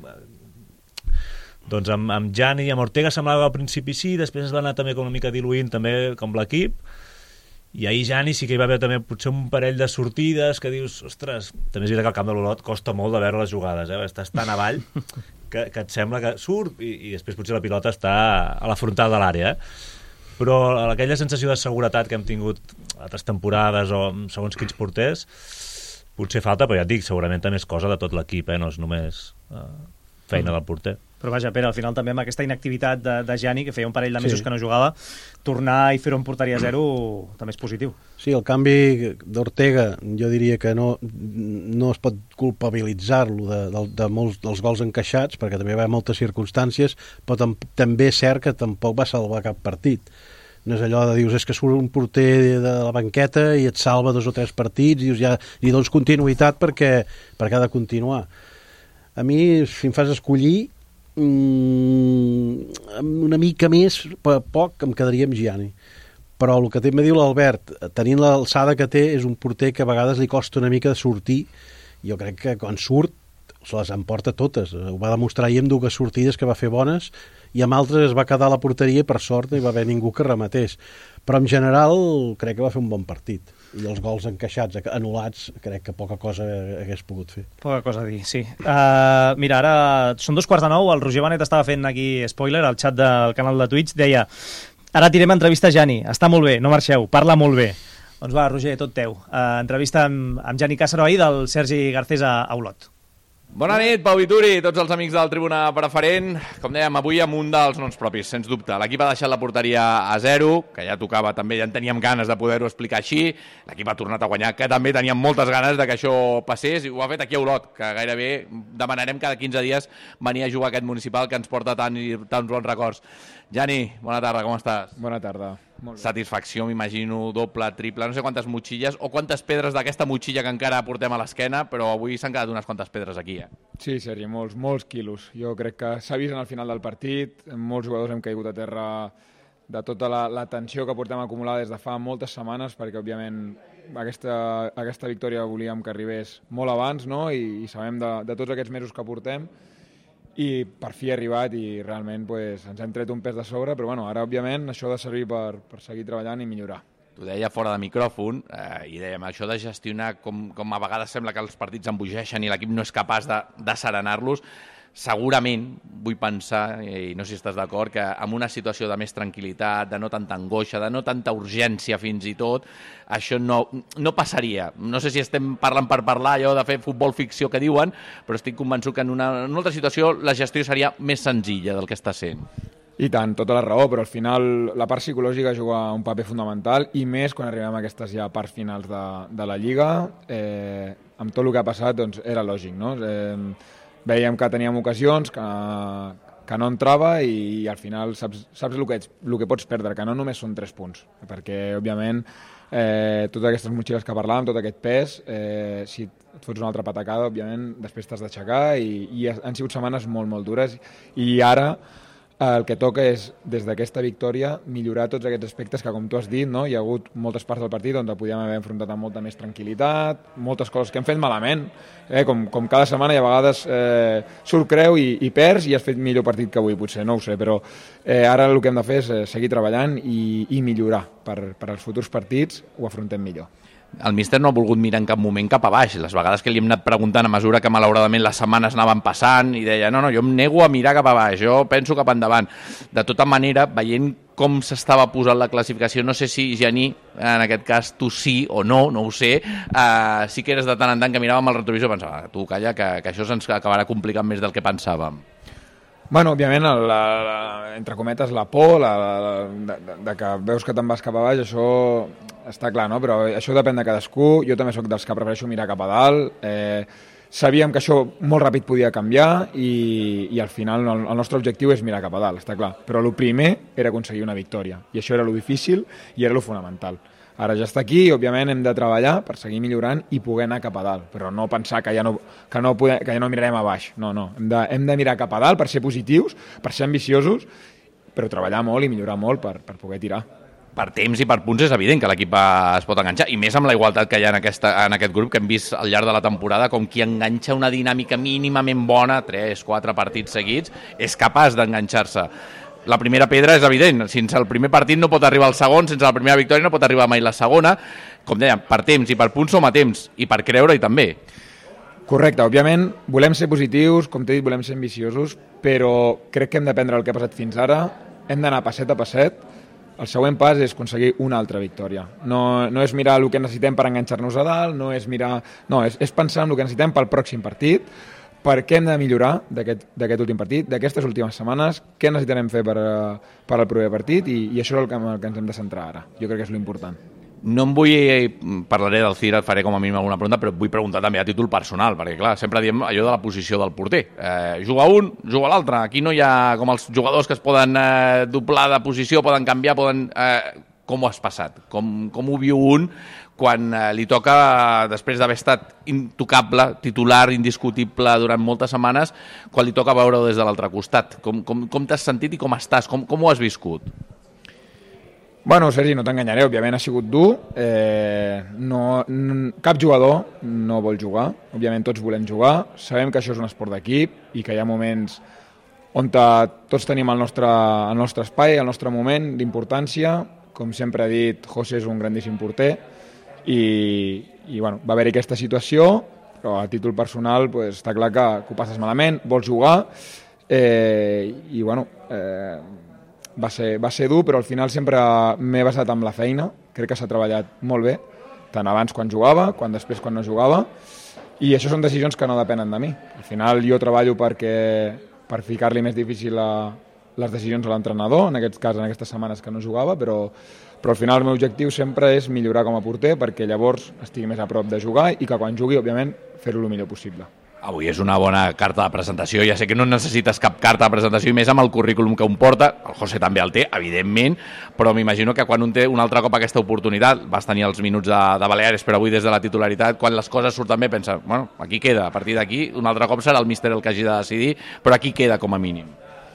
Speaker 3: Doncs amb, amb Gianni i amb Ortega semblava al principi sí, després es va anar també com una mica diluint també com l'equip, i ahir Gianni sí que hi va haver també potser un parell de sortides que dius, ostres, també és veritat que al camp de l'Olot costa molt de veure les jugades, eh? Estàs tan avall que, que et sembla que surt i, i després potser la pilota està a la frontal de l'àrea, eh? Però aquella sensació de seguretat que hem tingut altres temporades o segons quins porters potser falta, però ja et dic, segurament també és cosa de tot l'equip, eh? No és només eh, feina del porter.
Speaker 2: Però vaja, Pere, al final també amb aquesta inactivitat de, de Gianni, que feia un parell de mesos sí. que no jugava, tornar i fer-ho en porteria zero també és positiu.
Speaker 4: Sí, el canvi d'Ortega jo diria que no, no es pot culpabilitzar-lo de, de, de molts dels gols encaixats, perquè també hi va moltes circumstàncies, però tam, també és cert que tampoc va salvar cap partit. No és allò de dius, és que surt un porter de la banqueta i et salva dos o tres partits i, dius, ja, i dones continuïtat perquè, perquè ha de continuar. A mi, si em fas escollir, mmm, una mica més, per poc, em quedaria amb Gianni. Però el que també diu l'Albert, tenint l'alçada que té, és un porter que a vegades li costa una mica de sortir. Jo crec que quan surt se les emporta totes. Ho va demostrar ahir amb dues sortides que va fer bones i amb altres es va quedar a la porteria i per sort no hi va haver ningú que rematés. Però en general crec que va fer un bon partit. I els gols encaixats, anul·lats, crec que poca cosa hagués pogut fer.
Speaker 2: Poca cosa a dir, sí. Uh, mira, ara són dos quarts de nou, el Roger Benet estava fent aquí spoiler al xat del canal de Twitch, deia ara tirem entrevista a Jani, està molt bé, no marxeu, parla molt bé. Doncs va, Roger, tot teu. Uh, entrevista amb, amb Jani Càcero ahir del Sergi Garcés a, a Olot.
Speaker 5: Bona nit, Pau Vituri, tots els amics del Tribuna Preferent. Com dèiem, avui amb un dels noms propis, sens dubte. L'equip ha deixat la porteria a zero, que ja tocava també, ja en teníem ganes de poder-ho explicar així. L'equip ha tornat a guanyar, que també teníem moltes ganes de que això passés, i ho ha fet aquí a Olot, que gairebé demanarem cada quinze dies venir a jugar a aquest municipal que ens porta tant i tants bons records. Jani, bona tarda, com estàs?
Speaker 6: Bona tarda. Molt bé.
Speaker 5: Satisfacció, m'imagino, doble, triple, no sé quantes motxilles o quantes pedres d'aquesta motxilla que encara portem a l'esquena, però avui s'han quedat unes quantes pedres aquí, eh?
Speaker 6: Sí, Sergi, molts, molts quilos. Jo crec que s'ha vist en el final del partit, molts jugadors hem caigut a terra de tota la, la tensió que portem acumulada des de fa moltes setmanes, perquè, òbviament, aquesta, aquesta victòria volíem que arribés molt abans, no? I, i sabem de, de tots aquests mesos que portem, i per fi ha arribat i realment pues, ens hem tret un pes de sobre, però bueno, ara òbviament això ha de servir per, per seguir treballant i millorar.
Speaker 5: T'ho deia fora de micròfon eh, i dèiem això de gestionar com, com a vegades sembla que els partits embogeixen i l'equip no és capaç de, de serenar-los. Segurament, vull pensar, i no sé si estàs d'acord, que en una situació de més tranquil·litat, de no tanta angoixa, de no tanta urgència fins i tot, això no, no passaria. No sé si estem parlant per parlar, allò de fer futbol ficció que diuen, però estic convençut que en una, en una altra situació la gestió seria més senzilla del que està sent.
Speaker 6: I tant, tota la raó, però al final la part psicològica juga un paper fonamental i més quan arribem a aquestes ja parts finals de, de la Lliga. Eh, amb tot el que ha passat doncs, era lògic, no? Eh, Veiem que teníem ocasions, que, que no entrava i, i al final saps, saps el, que ets, el que pots perdre, que no només són tres punts, perquè òbviament eh, totes aquestes motxilles que parlàvem, tot aquest pes, eh, si et fots una altra patacada, òbviament després t'has d'aixecar i, i han sigut setmanes molt, molt dures i ara el que toca és, des d'aquesta victòria, millorar tots aquests aspectes que, com tu has dit, no? Hi ha hagut moltes parts del partit on podíem haver enfrontat amb molta més tranquil·litat, moltes coses que hem fet malament, eh? com, com cada setmana i a vegades eh, surt creu i, i perds i has fet millor partit que avui, potser, no ho sé, però eh, ara el que hem de fer és eh, seguir treballant i, i millorar per, per als futurs partits, ho afrontem millor.
Speaker 5: El míster no ha volgut mirar en cap moment cap a baix. Les vegades que li hem anat preguntant a mesura que malauradament les setmanes anaven passant i deia no, no, jo em nego a mirar cap a baix, jo penso cap endavant. De tota manera, veient com s'estava posant la classificació, no sé si, Jani, en aquest cas tu sí o no, no ho sé, eh, sí que eres de tant en tant que miràvem el retrovisor i pensava, tu calla, que, que això se'ns acabarà complicant més del que pensàvem.
Speaker 6: Bueno, òbviament, la, la, entre cometes, la por, la, la, de, de que veus que te'n vas cap a baix, això està clar, no? Però això depèn de cadascú. Jo també sóc dels que prefereixo mirar cap a dalt. Eh, sabíem que això molt ràpid podia canviar i, i al final el, el nostre objectiu és mirar cap a dalt, està clar. Però el primer era aconseguir una victòria i això era lo difícil i era lo fonamental. Ara ja està aquí i, òbviament, hem de treballar per seguir millorant i poder anar cap a dalt, però no pensar que ja no, que no, podem, que ja no mirarem a baix. No, no. Hem de, hem de mirar cap a dalt per ser positius, per ser ambiciosos, però treballar molt i millorar molt per, per poder tirar.
Speaker 5: Per temps i per punts és evident que l'equip es pot enganxar, i més amb la igualtat que hi ha en, aquesta, en aquest grup que hem vist al llarg de la temporada, com qui enganxa una dinàmica mínimament bona, tres, quatre partits seguits, és capaç d'enganxar-se. La primera pedra és evident, sense el primer partit no pot arribar al segon, sense la primera victòria no pot arribar mai la segona. Com dèiem, per temps i per punts som a temps, i per creure-hi també.
Speaker 6: Correcte, òbviament volem ser positius, com t'he dit, volem ser ambiciosos, però crec que hem d'aprendre el que ha passat fins ara, hem d'anar passet a passet. El següent pas és aconseguir una altra victòria. No, no és mirar el que necessitem per enganxar-nos a dalt, no és mirar... No, és, és pensar en el que necessitem pel pròxim partit, per què hem de millorar d'aquest últim partit, d'aquestes últimes setmanes, què necessitarem fer per, per al proper partit, i, i això és el que, el que ens hem de centrar ara. Jo crec que és l'important.
Speaker 5: No em vull... Parlaré del Cira, et faré com a mínim alguna pregunta, però et vull preguntar també a títol personal, perquè clar, sempre diem allò de la posició del porter. Eh, juga un, juga l'altre. Aquí no hi ha com els jugadors que es poden eh, doblar de posició, poden canviar, poden... Eh, com ho has passat? Com, com ho viu un quan eh, li toca, després d'haver estat intocable, titular, indiscutible durant moltes setmanes, quan li toca veure-ho des de l'altre costat? Com, com, com t'has sentit i com estàs? Com, com ho has viscut?
Speaker 6: Bueno, Sergi, no t'enganyaré, òbviament ha sigut dur. Eh, no, n- cap jugador no vol jugar, òbviament tots volem jugar. Sabem que això és un esport d'equip i que hi ha moments on tots tenim el nostre, el nostre espai, el nostre moment d'importància. Com sempre ha dit, José és un grandíssim porter i, i bueno, va haver-hi aquesta situació, però a títol personal pues, està clar que, que ho passes malament, vols jugar eh, i bueno... Eh, Va ser, va ser dur, però al final sempre m'he basat amb la feina. Crec que s'ha treballat molt bé, tant abans quan jugava, quan després quan no jugava, i això són decisions que no depenen de mi. Al final jo treballo perquè, per ficar-li més difícil a, les decisions a l'entrenador, en aquest cas en aquestes setmanes que no jugava, però, però al final el meu objectiu sempre és millorar com a porter perquè llavors estigui més a prop de jugar i que quan jugui, òbviament, fer-ho el millor possible.
Speaker 5: Avui és una bona carta de presentació, ja sé que no necessites cap carta de presentació i més amb el currículum que un porta, el José també el té, evidentment, però m'imagino que quan un té un altre cop aquesta oportunitat, vas tenir els minuts de, de Baleares, però avui des de la titularitat, quan les coses surten bé, pensa, bueno, aquí queda, a partir d'aquí, un altre cop serà el míster el que hagi de decidir, però aquí queda com a mínim.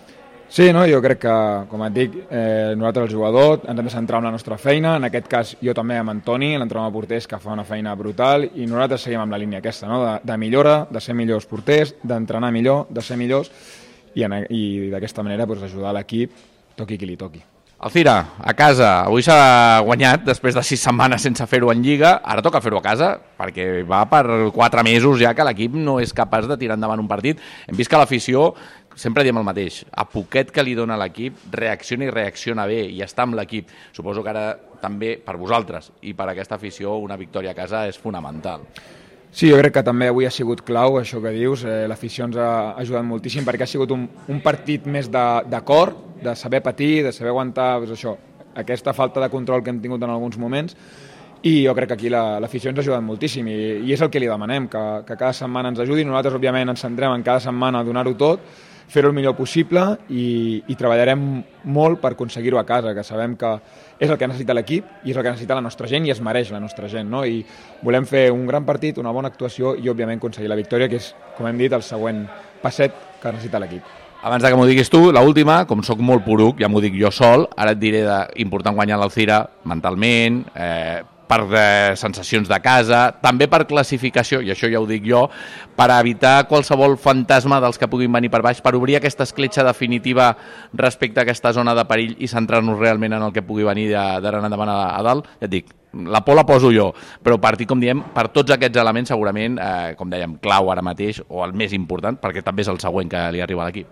Speaker 6: Sí, no? Jo crec que, com et dic, eh, nosaltres el jugador ens hem de centrar en la nostra feina, en aquest cas jo també amb Antoni, l'entrenador de porters, que fa una feina brutal, i nosaltres seguim amb la línia aquesta, no? de, de millora, de ser millors porters, d'entrenar millor, de ser millors, i, en, i d'aquesta manera pues, ajudar l'equip, toqui qui li toqui.
Speaker 5: Alcira, a casa, avui s'ha guanyat després de sis setmanes sense fer-ho en Lliga, ara toca fer-ho a casa, perquè va per quatre mesos ja que l'equip no és capaç de tirar endavant un partit. Hem vist que l'afició, sempre diem el mateix, a poquet que li dona l'equip, reacciona i reacciona bé i està amb l'equip. Suposo que ara també per vosaltres i per aquesta afició una victòria a casa és fonamental.
Speaker 6: Sí, jo crec que també avui ha sigut clau, això que dius, eh, l'afició ens ha ajudat moltíssim perquè ha sigut un, un partit més de, de cor, de saber patir, de saber aguantar doncs això, aquesta falta de control que hem tingut en alguns moments, i jo crec que aquí la, l'afició ens ha ajudat moltíssim i, i és el que li demanem, que, que cada setmana ens ajudi. Nosaltres, òbviament, ens centrem en cada setmana a donar-ho tot, fer-ho el millor possible i, i treballarem molt per aconseguir-ho a casa, que sabem que és el que necessita l'equip i és el que necessita la nostra gent i es mereix la nostra gent, no? I volem fer un gran partit, una bona actuació i, òbviament, aconseguir la victòria, que és, com hem dit, el següent passet que necessita l'equip.
Speaker 5: Abans de que m'ho diguis tu, l'última, com sóc molt poruc, ja m'ho dic jo sol, ara et diré de important guanyar l'Alcira mentalment, eh, per eh, sensacions de casa, també per classificació, i això ja ho dic jo, per evitar qualsevol fantasma dels que puguin venir per baix, per obrir aquesta escletxa definitiva respecte a aquesta zona de perill i centrar-nos realment en el que pugui venir d'ara endavant a, a dalt. Ja et dic, la por la poso jo, però partir, com diem, per tots aquests elements segurament, eh, com dèiem, clau ara mateix, o el més important, perquè també és el següent que li arriba a l'equip.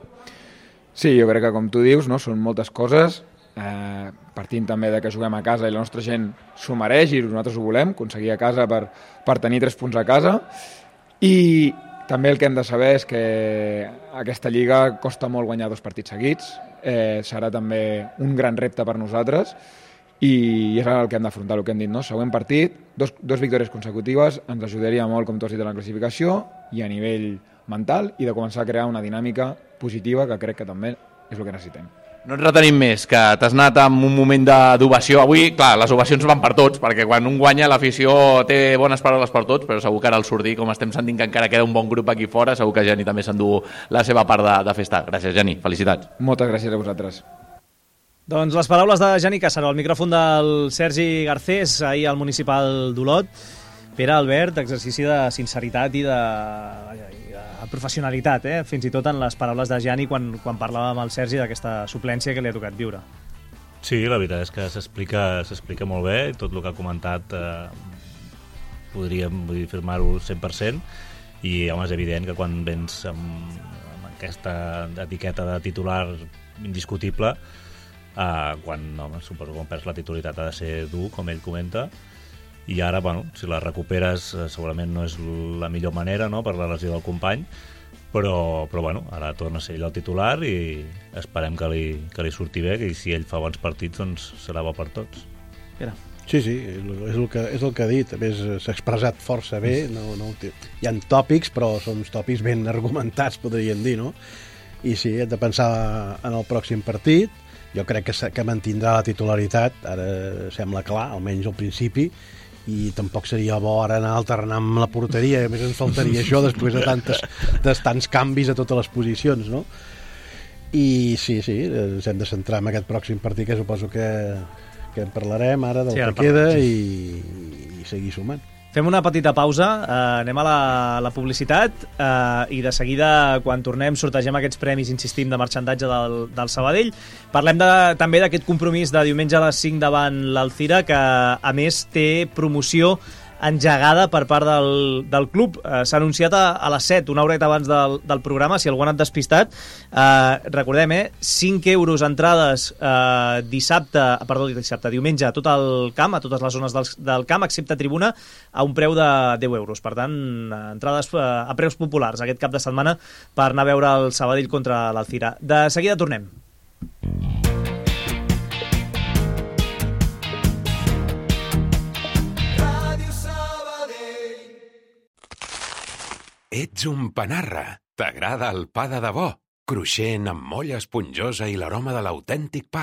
Speaker 6: Sí, jo crec que com tu dius, no, són moltes coses, eh, partint també de que juguem a casa i la nostra gent s'ho mereix i nosaltres ho volem, aconseguir a casa per, per tenir tres punts a casa, i també el que hem de saber és que aquesta lliga costa molt guanyar dos partits seguits, eh, serà també un gran repte per nosaltres i és el que hem d'afrontar, el que hem dit, no? Següent partit, dos, dos victòries consecutives ens ajudaria molt, com tu has dit, en la classificació i a nivell mental i de començar a crear una dinàmica positiva que crec que també és el que necessitem.
Speaker 5: No ens retenim més, que t'has anat en un moment d'ovació. Avui, clar, les ovacions van per tots, perquè quan un guanya l'afició té bones paraules per tots, però segur que ara al sortir, com estem sentint que encara queda un bon grup aquí fora, segur que Geni també s'endú la seva part de, de festa. Gràcies, Geni. Felicitats.
Speaker 6: Moltes gràcies a vosaltres.
Speaker 2: Doncs les paraules de Geni Casaró, el micròfon del Sergi Garcés, ahir al municipal d'Olot. Pere, Albert, exercici de sinceritat i de, i de professionalitat, eh? Fins i tot en les paraules de Gianni quan, quan parlava amb el Sergi d'aquesta suplència que li ha tocat viure.
Speaker 3: Sí, la veritat és que s'explica s'explica molt bé, tot el que ha comentat eh, podríem vull dir, firmar-ho cent per cent i home, és evident que quan vens amb, amb aquesta etiqueta de titular indiscutible, eh, quan home, suposo que quan perds la titularitat ha de ser dur, com ell comenta, i ara, bueno, si la recuperes eh, segurament no és la millor manera, no?, per la lesió del company, però, però bueno, ara torna a ser ell el titular i esperem que li, que li surti bé, que si ell fa bons partits doncs serà bo per tots.
Speaker 2: Pere.
Speaker 4: Sí, sí, és el que, és el que ha dit, a més s'ha expressat força bé, no, no, hi ha tòpics, però són uns tòpics ben argumentats, podríem dir, no? I sí, hem de pensar en el pròxim partit, jo crec que, que mantindrà la titularitat, ara sembla clar, almenys al principi, i tampoc seria bo ara anar alternant amb la porteria, a més ens faltaria això després de, tantes, de tants canvis a totes les posicions, no? I sí, sí, ens hem de centrar en aquest pròxim partit, que suposo que, que en parlarem ara del sí, que queda, sí. i, i seguir sumant.
Speaker 2: Fem una petita pausa, eh, anem a la, la publicitat eh, i de seguida, quan tornem, sortegem aquests premis, insistim, de marxandatge del, del Sabadell. Parlem de, també d'aquest compromís de diumenge a les cinc davant l'Alcira, que a més té promoció engegada per part del, del club. Eh, s'ha anunciat a, a les set, una horeta abans del, del programa, si algú ha anat despistat. Eh, recordem, eh, cinc euros entrades eh, dissabte, perdó, dissabte, diumenge, a tot el camp, a totes les zones del, del camp, excepte tribuna, a un preu de deu euros. Per tant, entrades eh, a preus populars aquest cap de setmana per anar a veure el Sabadell contra l'Alcira. De seguida tornem.
Speaker 7: Ets un panarra. T'agrada el pa de debò, cruixent amb molla esponjosa i l'aroma de l'autèntic pa.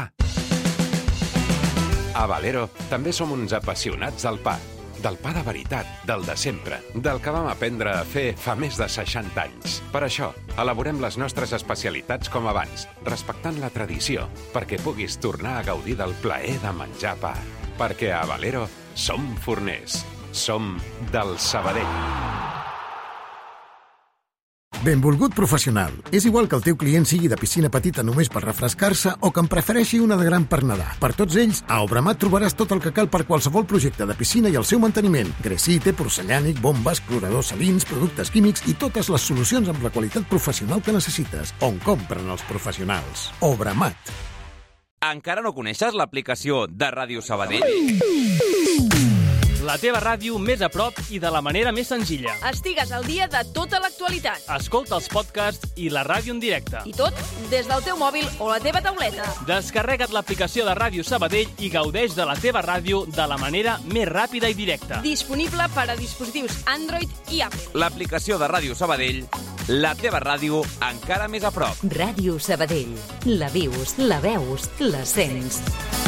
Speaker 7: A Valero també som uns apassionats del pa. Del pa de veritat, del de sempre, del que vam aprendre a fer fa més de seixanta anys. Per això, elaborem les nostres especialitats com abans, respectant la tradició, perquè puguis tornar a gaudir del plaer de menjar pa. Perquè a Valero som forners. Som del Sabadell.
Speaker 8: Benvolgut professional. És igual que el teu client sigui de piscina petita només per refrescar-se o que en prefereixi una de gran per nedar. Per tots ells, a Obramat trobaràs tot el que cal per qualsevol projecte de piscina i el seu manteniment. Gresite, porcellànic, bombes, cloradors salins, productes químics i totes les solucions amb la qualitat professional que necessites. On compren els professionals. Obramat.
Speaker 9: Encara no coneixes l'aplicació de Ràdio Sabadell? La teva ràdio més a prop i de la manera més senzilla.
Speaker 10: Estigues al dia de tota l'actualitat.
Speaker 9: Escolta els podcasts i la ràdio en directe.
Speaker 10: I tot des del teu mòbil o la teva tauleta.
Speaker 9: Descarrega't l'aplicació de Ràdio Sabadell i gaudeix de la teva ràdio de la manera més ràpida i directa.
Speaker 10: Disponible per a dispositius Android i Apple.
Speaker 9: L'aplicació de Ràdio Sabadell, la teva ràdio encara més a prop.
Speaker 1: Ràdio Sabadell. La vius, la veus, la sents.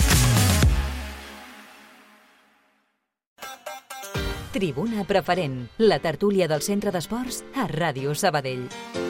Speaker 1: Tribuna Preferent, la tertúlia del Centre d'Esports a Ràdio Sabadell.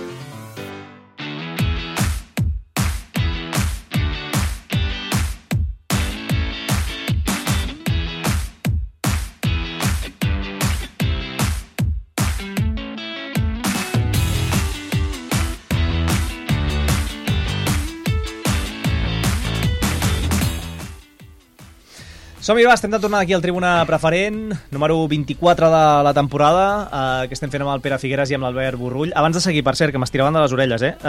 Speaker 2: Som-hi, va, estem de tornar aquí al Tribuna Preferent, número vint-i-quatre de la temporada, eh, que estem fent amb el Pere Figueres i amb l'Albert Borrull. Abans de seguir, per cert, que m'estiraven de les orelles, eh?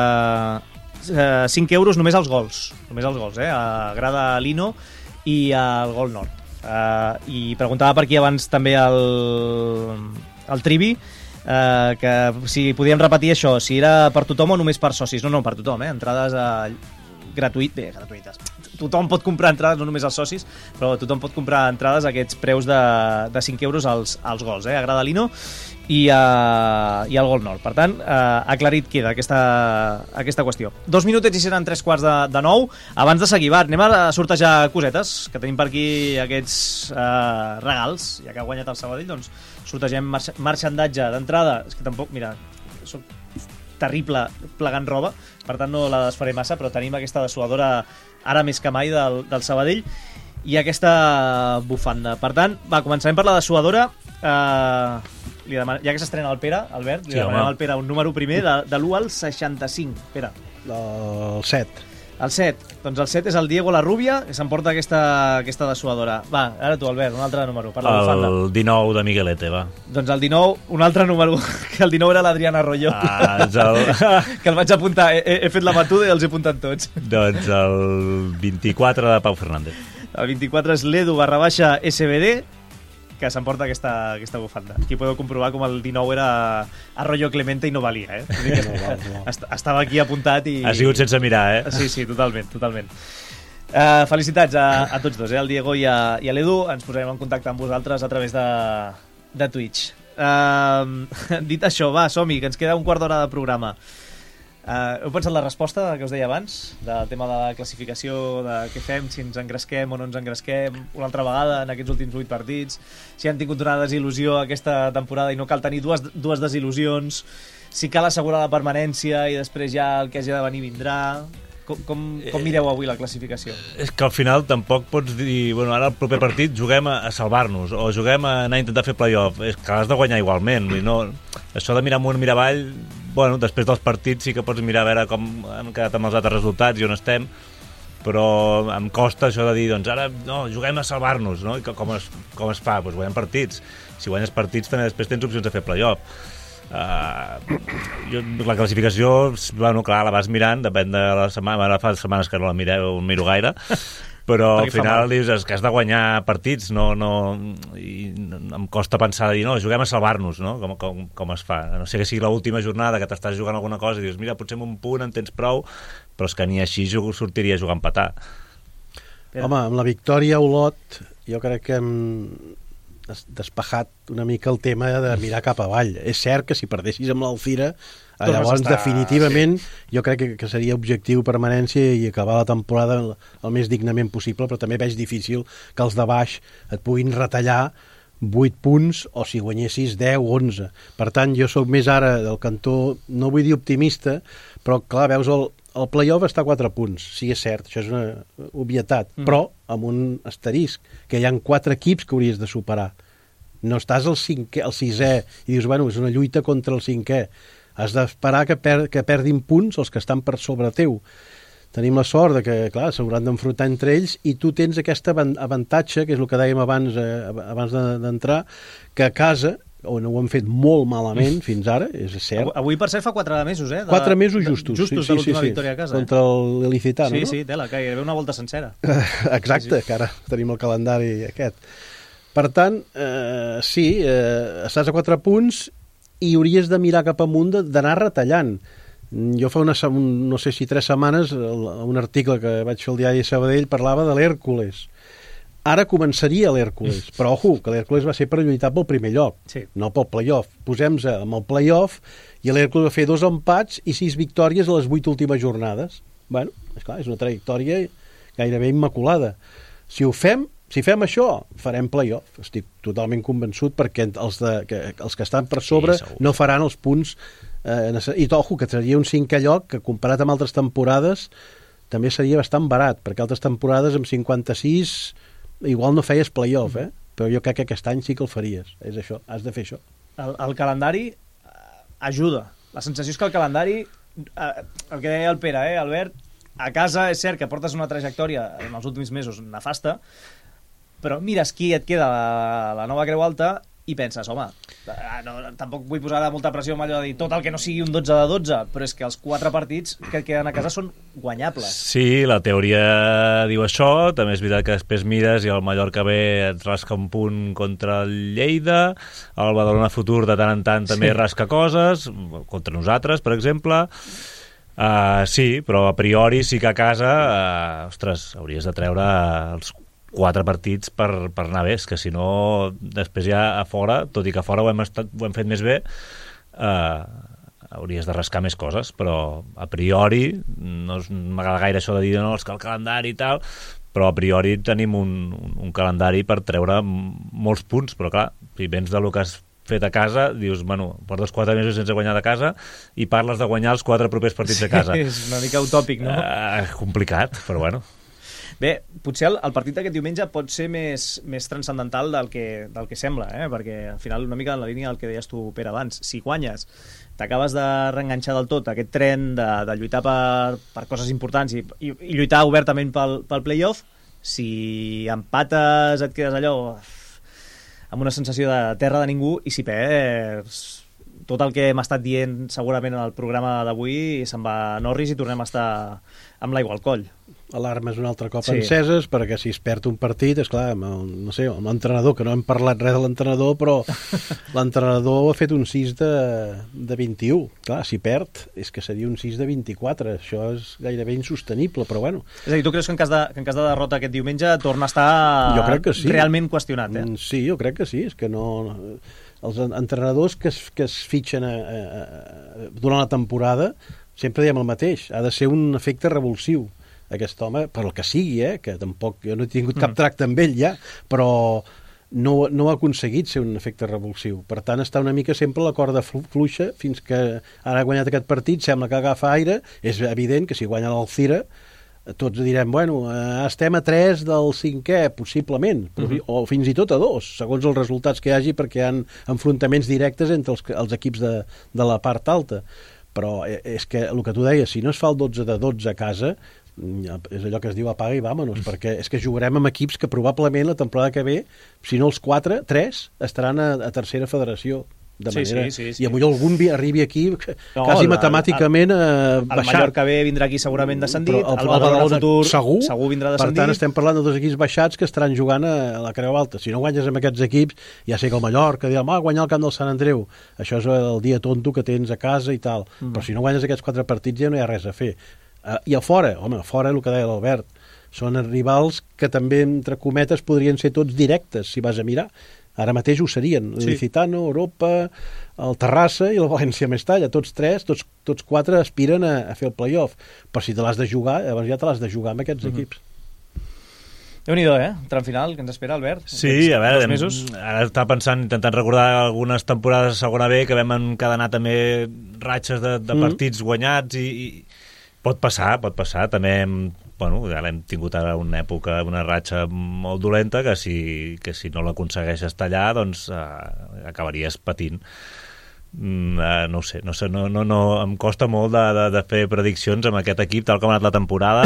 Speaker 2: eh cinc euros només als gols, només als gols, eh? A Grada Lino i al Gol Nord. Eh, I preguntava per aquí abans també el, el Trivi, eh, que si podíem repetir això, si era per tothom o només per socis. No, no, per tothom, eh? Entrades a... gratuït, bé, gratuïtes. Tothom pot comprar entrades, no només els socis, però tothom pot comprar entrades a aquests preus de, de cinc euros als, als gols, eh? A Grada Lino i, a, i al Gol Nord. Per tant, eh, aclarit queda aquesta, aquesta qüestió. Dos minutets i seran tres quarts de, de nou. Abans de seguir, va, anem a sortejar cosetes, que tenim per aquí aquests eh, regals, ja que ha guanyat el Sabadell, doncs sortegem marx marxandatge d'entrada. És que tampoc, mira, soc terrible plegant roba, per tant no la desfaré massa, però tenim aquesta dessuadora ara més que mai del, del Sabadell i aquesta bufanda. Per tant, va, començarem per la dessuadora. Eh, li demanem, ja que s'estrena el Pere, Albert, li sí, demanem home. al Pere un número primer de, de l'u al seixanta-cinc. Pere.
Speaker 4: El set.
Speaker 2: El set. Doncs el set és el Diego Larrubia, que s'emporta aquesta, aquesta dessuadora. Va, ara tu, Albert, un altre número per la bufanda.
Speaker 3: El dinou de Miguelete, va.
Speaker 2: Doncs el dinou, un altre número, que el dinou era l'Adriana Arroyo.
Speaker 3: Ah, el...
Speaker 2: que el vaig apuntar, he, he fet la batuda i els he apuntat tots.
Speaker 3: Doncs el vint-i-quatre de Pau Fernández.
Speaker 2: El vint-i-quatre és l'Edu barra baixa S B D, que s'emporta aquesta, aquesta bufanda. Aquí podeu comprovar com el dinou era Arroyo Clemente i no valia, eh? Que no, no, no. Estava aquí apuntat i...
Speaker 3: Ha sigut sense mirar, eh?
Speaker 2: Sí, sí, totalment, totalment. Uh, felicitats a, a tots dos, eh? El Diego i, a, i a l'Edu. Ens posarem en contacte amb vosaltres a través de, de Twitch. Uh, dit això, va, som-hi, que ens queda un quart d'hora de programa. Uh, heu pensat la resposta que us deia abans, del tema de la classificació, de què fem, si ens engresquem o no ens engresquem una altra vegada en aquests últims vuit partits, si han tingut una desil·lusió aquesta temporada i no cal tenir dues, dues desil·lusions, si cal assegurar la permanència i després ja el que hagi de venir vindrà... Com, com, com mireu avui la classificació?
Speaker 3: És que al final tampoc pots dir, bueno, ara el proper partit juguem a, a salvar-nos o juguem a anar a intentar fer play-off. És que has de guanyar igualment. I no, això de mirar amunt, mirar avall, bueno, després dels partits sí que pots mirar a veure com han quedat amb els altres resultats i on estem, però em costa això de dir, doncs ara no, juguem a salvar-nos, no? I com es, com es fa? Doncs guanyem partits. Si guanyes partits també després tens opcions de fer play-off. Uh, jo, la classificació, bueno, clar, la vas mirant, depèn de la setmana, ara fa setmanes que no la mireu, miro gaire, però al final dius és que has de guanyar partits, no, no, i em costa pensar de dir, no, juguem a salvar-nos, no? Com, com, com es fa, no sé que sigui l'última jornada que t'estàs jugant alguna cosa i dius, mira, potser amb un punt en tens prou, però és que ni així sortiria a jugar a empatar.
Speaker 4: Home, amb la victòria a Olot jo crec que hem despejat una mica el tema de mirar cap avall. És cert que si perdessis amb l'Alcira, llavors estar... definitivament sí. Jo crec que, que seria objectiu permanència i acabar la temporada el, el més dignament possible, però també veig difícil que els de baix et puguin retallar vuit punts o si guanyessis deu, onze. Per tant, jo sóc més ara del cantó, no vull dir optimista, però clar, veus el, el play-off està a quatre punts, sí, és cert, això és una obvietat, mm. però amb un asterisc, que hi ha quatre equips que hauries de superar. No estàs al cinquè, al sisè, i dius, bueno, és una lluita contra el cinquè. Has d'esperar que, per, que perdin punts els que estan per sobre teu. Tenim la sort de que, clar, s'hauran d'enfrontar entre ells i tu tens aquest avantatge, que és el que dèiem abans, eh, abans d'entrar, que a casa, on ho han fet molt malament fins ara, és cert.
Speaker 2: Avui, per cert, fa quatre mesos, eh? De,
Speaker 4: quatre mesos justos.
Speaker 2: De, justos
Speaker 4: sí,
Speaker 2: de l'última
Speaker 4: sí, sí,
Speaker 2: victòria a casa.
Speaker 4: Contra l'Ilicitano,
Speaker 2: sí,
Speaker 4: no?
Speaker 2: Sí, sí, tela, que hi havia una volta sencera.
Speaker 4: Exacte, sí, sí. Que ara tenim el calendari aquest. Per tant, eh, sí, eh, estàs a quatre punts i hauries de mirar cap amunt, d'anar retallant. Jo fa una, un, no sé si tres setmanes, un article que vaig fer al diari de Sabadell parlava de l'Hèrcules. Ara començaria l'Hèrcules, però ojo, que l'Hèrcules va ser per lluitar pel primer lloc, sí. No pel play-off. Posem-se amb el play-off i l'Hèrcules va fer dos empats i sis victòries a les vuit últimes jornades. Bueno, esclar, és una trajectòria gairebé immaculada. Si ho fem, si fem això, farem play-off. Estic totalment convençut perquè els, de, que, els que estan per sobre sí, no faran els punts. Eh, I ojo, que seria un cinquè lloc que comparat amb altres temporades també seria bastant barat, perquè altres temporades amb cinquanta-sis igual no feies play-off, eh? Però jo crec que aquest any sí que el faries. És això, has de fer això.
Speaker 2: El, el calendari ajuda. La sensació és que el calendari, eh, el que deia el Pere, eh, Albert, a casa és cert que portes una trajectòria en els últims mesos nefasta, però mires qui et queda la, la nova Creu Alta i penses, home, no, tampoc vull posar molta pressió amb allò de dir tot el que no sigui un dotze de dotze, però és que els quatre partits que queden a casa són guanyables.
Speaker 3: Sí, la teoria diu això, també és veritat que després mires i el Mallorca B et rasca un punt contra el Lleida, el Badalona Futur de tant en tant també sí. rasca coses, contra nosaltres, per exemple. Uh, sí, però a priori sí que a casa, uh, ostres, hauries de treure els quatre partits per, per anar bé, que si no després ja a fora, tot i que a fora ho hem, estat, ho hem fet més bé, eh, hauries de rascar més coses, però a priori no m'agrada gaire això de dir no, és que el calendari i tal, però a priori tenim un, un, un calendari per treure molts punts, però clar, si vens del que has fet a casa, dius, bueno, portes quatre mesos sense guanyar de casa i parles de guanyar els quatre propers partits de casa.
Speaker 2: Sí, és una mica utòpic, no?
Speaker 3: Eh, complicat, però bueno.
Speaker 2: Bé, potser el, el partit d'aquest diumenge pot ser més, més transcendental del que, del que sembla, eh? Perquè al final una mica en la línia del que deies tu, Pere, abans. Si guanyes, t'acabes de reenganxar del tot aquest tren de, de lluitar per, per coses importants i, i, i lluitar obertament pel, pel play-off. Si empates et quedes allò amb una sensació de terra de ningú i si perds tot el que hem estat dient segurament en el programa d'avui se'n va a Norris i tornem a estar amb l'aigua al coll.
Speaker 4: Alarmes un altre cop
Speaker 2: sí.
Speaker 4: enceses, perquè si es perd un partit, és clar, amb el, no sé, amb l'entrenador, que no hem parlat res de l'entrenador, però l'entrenador ha fet un sis de, de vint-i-u. Clar, si perd, és que seria un sis de vint-i-quatre. Això és gairebé insostenible, però bueno.
Speaker 2: És a dir, tu creus que en cas de, que en cas de derrota aquest diumenge torna a estar
Speaker 4: jo crec que sí.
Speaker 2: realment qüestionat, eh?
Speaker 4: Sí, jo crec que sí, és que no... Els entrenadors que es, que es fitxen a, a, a, durant la temporada sempre diem el mateix, ha de ser un efecte revulsiu aquest home, per el que sigui, eh? Que tampoc, jo no he tingut cap tracte amb ell ja, però no, no ha aconseguit ser un efecte revulsiu. Per tant, està una mica sempre la corda fluixa, fins que ara ha guanyat aquest partit, sembla que agafa aire, és evident que si guanya l'Alcira, tots direm, bueno, estem a tres del cinquè, possiblement, uh -huh. o fins i tot a dos, segons els resultats que hi hagi, perquè hi ha enfrontaments directes entre els, els equips de, de la part alta. Però és que, el que tu deies, si no es fa el dotze de dotze a casa, és allò que es diu apaga i vámonos, perquè és que jugarem amb equips que probablement la temporada que ve, si no els quatre, tres, estaran a, a tercera federació. De
Speaker 2: sí,
Speaker 4: manera,
Speaker 2: sí, sí, sí.
Speaker 4: I potser algun arribi aquí no, quasi
Speaker 2: el,
Speaker 4: matemàticament a
Speaker 2: baixar.
Speaker 4: El
Speaker 2: Mallorca B vindrà aquí segurament descendit,
Speaker 4: el,
Speaker 2: el, el Badalona futur
Speaker 4: segur,
Speaker 2: segur vindrà descendit.
Speaker 4: Per tant, estem parlant de dos equips baixats que estaran jugant a, a la Creu Alta. Si no guanyes amb aquests equips, ja sé que el Mallorca dirà, ah, guanyar el camp del Sant Andreu, això és el dia tonto que tens a casa i tal, mm. però si no guanyes aquests quatre partits ja no hi ha res a fer. Uh, I a fora, home, a fora el que deia l'Albert, són rivals que també, entre cometes, podrien ser tots directes, si vas a mirar. Ara mateix ho serien, el sí. Licitano, Europa, el Terrassa i el València Mestalla, tots tres, tots, tots quatre aspiren a, a fer el play-off, però si te l'has de jugar, llavors ja te l'has de jugar amb aquests uh -huh. equips.
Speaker 2: Déu-n'hi-do, eh? Tram final, que ens espera, Albert?
Speaker 3: Sí, a veure, ara estava pensant, intentant recordar algunes temporades de segona B que vam encadenar també ratxes de, de partits mm. guanyats i, i pot passar, pot passar, també hem bueno, ja l'hem tingut ara una època, una ratxa molt dolenta, que si, que si no l'aconsegueixes tallar, doncs eh, acabaries patint. Mm, eh, no ho sé, no sé no, no, no, em costa molt de, de, de fer prediccions amb aquest equip, tal com ha anat la temporada.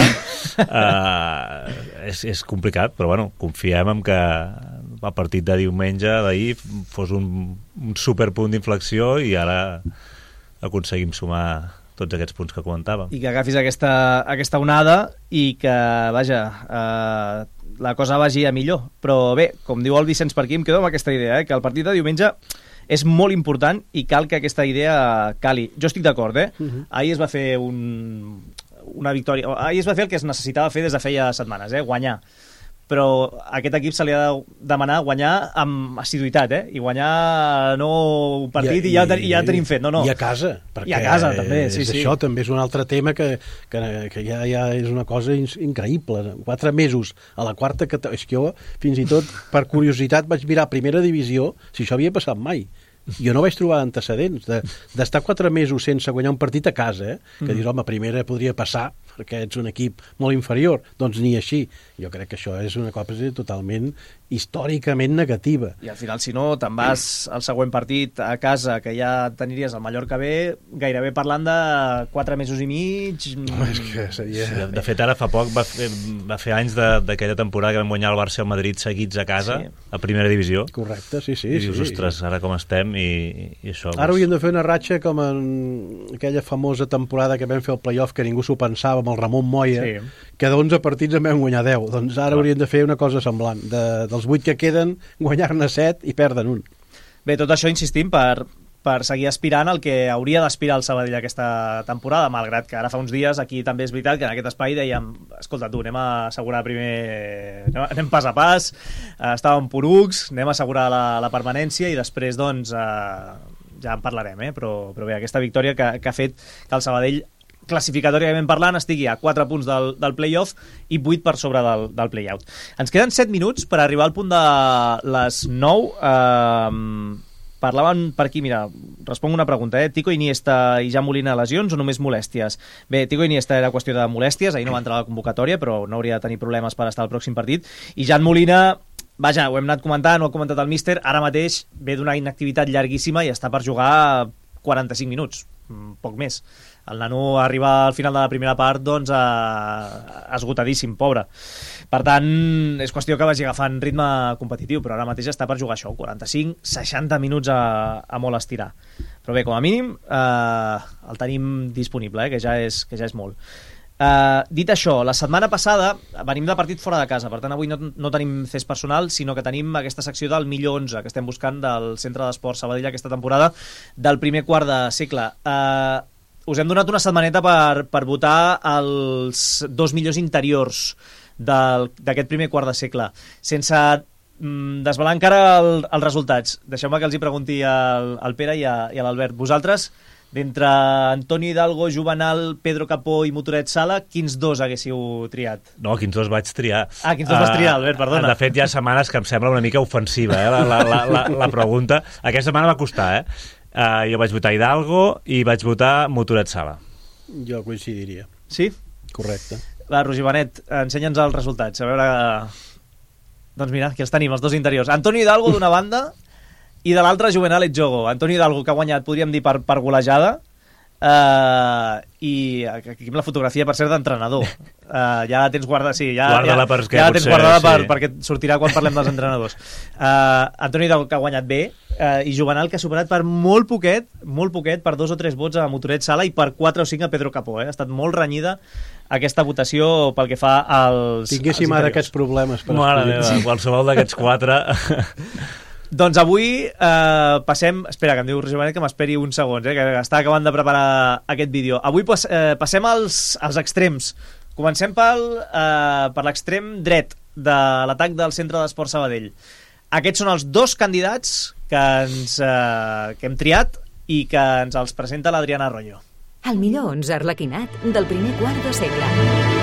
Speaker 3: eh, és, és complicat, però bueno, confiem en que el partit de diumenge d'ahir fos un, un superpunt d'inflexió i ara aconseguim sumar tots aquests punts que comentàvem.
Speaker 2: I que agafis aquesta, aquesta onada i que, vaja, eh, la cosa vagi a millor. Però bé, com diu el Vicenç per aquí, em quedo amb aquesta idea, eh, que el partit de diumenge és molt important i cal que aquesta idea cali. Jo estic d'acord, eh? Uh -huh. Ahir es va fer un, una victòria... Ahir es va fer el que es necessitava fer des de feia setmanes, eh? Guanyar. Però a aquest equip se li ha de demanar guanyar amb assiduïtat, eh? I guanyar no un partit i, i, ja, i ja tenim fet, no, no.
Speaker 4: I a casa, perquè
Speaker 2: I a casa, també, sí, sí.
Speaker 4: Això també és un altre tema que, que, que ja, ja és una cosa increïble. Quatre mesos a la quarta... És que jo, fins i tot, per curiositat, vaig mirar primera divisió, si això havia passat mai. Jo no vaig trobar antecedents d'estar de, quatre mesos sense guanyar un partit a casa, eh? Que mm. dius, home, primera podria passar perquè ets un equip molt inferior, doncs ni així. Jo crec que això és una cosa totalment històricament negativa.
Speaker 2: I al final, si no, te'n vas al següent partit a casa, que ja teniries el Mallorca B, gairebé parlant de quatre mesos i mig...
Speaker 4: No, és que seria...
Speaker 3: Sí, de, de fet, ara fa poc va fer, va fer anys d'aquella temporada que vam guanyar el Barça i el Madrid seguits a casa, sí. a primera divisió.
Speaker 4: Correcte, sí, sí.
Speaker 3: I dius,
Speaker 4: sí,
Speaker 3: ostres,
Speaker 4: sí.
Speaker 3: ara com estem i, i això...
Speaker 4: Ara hauríem de fer una ratxa com en aquella famosa temporada que vam fer el play-off, que ningú s'ho pensava, amb el Ramon Moya, sí. que d'onze partits en vam guanyar deu. Doncs ara hauríem de fer una cosa semblant. De, dels vuit que queden, guanyar-ne set i perden un.
Speaker 2: Bé, tot això insistim per, per seguir aspirant al que hauria d'aspirar el Sabadell aquesta temporada, malgrat que ara fa uns dies aquí també és veritat que en aquest espai dèiem, escolta tu, anem a assegurar primer, anem pas a pas, estàvem porucs, anem a assegurar la, la permanència i després doncs eh, ja en parlarem, eh? però, però bé, aquesta victòria que, que ha fet que el Sabadell classificatòriament parlant estigui a quatre punts del, del play-off i vuit per sobre del, del play-out. Ens queden set minuts per arribar al punt de les nou. Eh, parlaven per aquí, mira, responc una pregunta, eh? Tico Iniesta i Jan Molina lesions o només molèsties? Bé, Tico Iniesta era qüestió de molèsties, ahir no va entrar a la convocatòria, però no hauria de tenir problemes per estar al pròxim partit. I Jan Molina, vaja, ho hem anat comentant, ho ha comentat el míster, ara mateix ve d'una inactivitat llarguíssima i està per jugar quaranta-cinc minuts, poc més. El nano arriba al final de la primera part doncs eh, esgotadíssim, pobre. Per tant, és qüestió que vagi agafant ritme competitiu, però ara mateix està per jugar això, quaranta-cinc seixanta minuts a, a molt estirar. Però bé, com a mínim eh, el tenim disponible, eh, que, ja és, que ja és molt. Uh, dit això, la setmana passada venim de partit fora de casa, per tant avui no, no tenim cés personal, sinó que tenim aquesta secció del millor onze que estem buscant del Centre d'Esports Sabadell aquesta temporada del primer quart de segle. Uh, us hem donat una setmaneta per, per votar els dos millors interiors d'aquest primer quart de segle. Sense mm, desvelar encara el, els resultats, deixeu-me que els hi pregunti al, al Pere i a, i a l'Albert. Vosaltres d'entre Antonio Hidalgo, Juvenal, Pedro Capó i Motoret Sala, quins dos haguéssiu triat?
Speaker 3: No, quins dos vaig triar.
Speaker 2: Ah, quins dos vas triar, Albert, perdona.
Speaker 3: De fet, hi ha setmanes que em sembla una mica ofensiva, eh, la, la, la, la, la pregunta. Aquesta setmana va costar, eh? Uh, jo vaig votar Hidalgo i vaig votar Motoret Sala.
Speaker 4: Jo coincidiria.
Speaker 2: Sí?
Speaker 4: Correcte.
Speaker 2: Va, Roger Benet, ensenya'ns els resultats. A veure... Doncs mira, aquí els tenim, els dos interiors. Antonio Hidalgo d'una banda i de l'altra Juvenal Etjogo. Antonio Hidalgo, que ha guanyat, podríem dir, per, per golejada, uh, i aquí amb la fotografia, per cert, d'entrenador. Uh, ja la tens guardada, sí, ja,
Speaker 3: Guarda-la
Speaker 2: ja,
Speaker 3: perquè
Speaker 2: ja la tens
Speaker 3: potser,
Speaker 2: guardada per,
Speaker 3: sí.
Speaker 2: perquè sortirà quan parlem dels entrenadors. Uh, Antonio Hidalgo, que ha guanyat bé, uh, i Juvenal, que ha superat per molt poquet, molt poquet, per dos o tres vots a Motoret Sala i per quatre o cinc a Pedro Capó. Eh? Ha estat molt renyida aquesta votació pel que fa als...
Speaker 4: Tinguéssim
Speaker 2: als
Speaker 4: ara aquests problemes. Per
Speaker 3: Mare meva, qualsevol d'aquests quatre...
Speaker 2: Doncs avui eh, passem... Espera, que em diu Roger Benet que m'esperi uns segons, eh, que està acabant de preparar aquest vídeo. Avui pas, eh, passem als, als extrems. Comencem pel, eh, per l'extrem dret de l'atac del Centre d'Esport Sabadell. Aquests són els dos candidats que, ens, eh, que hem triat i que ens els presenta l'Adriana Arroyo.
Speaker 1: El millor onze arlequinat del primer quart de segle.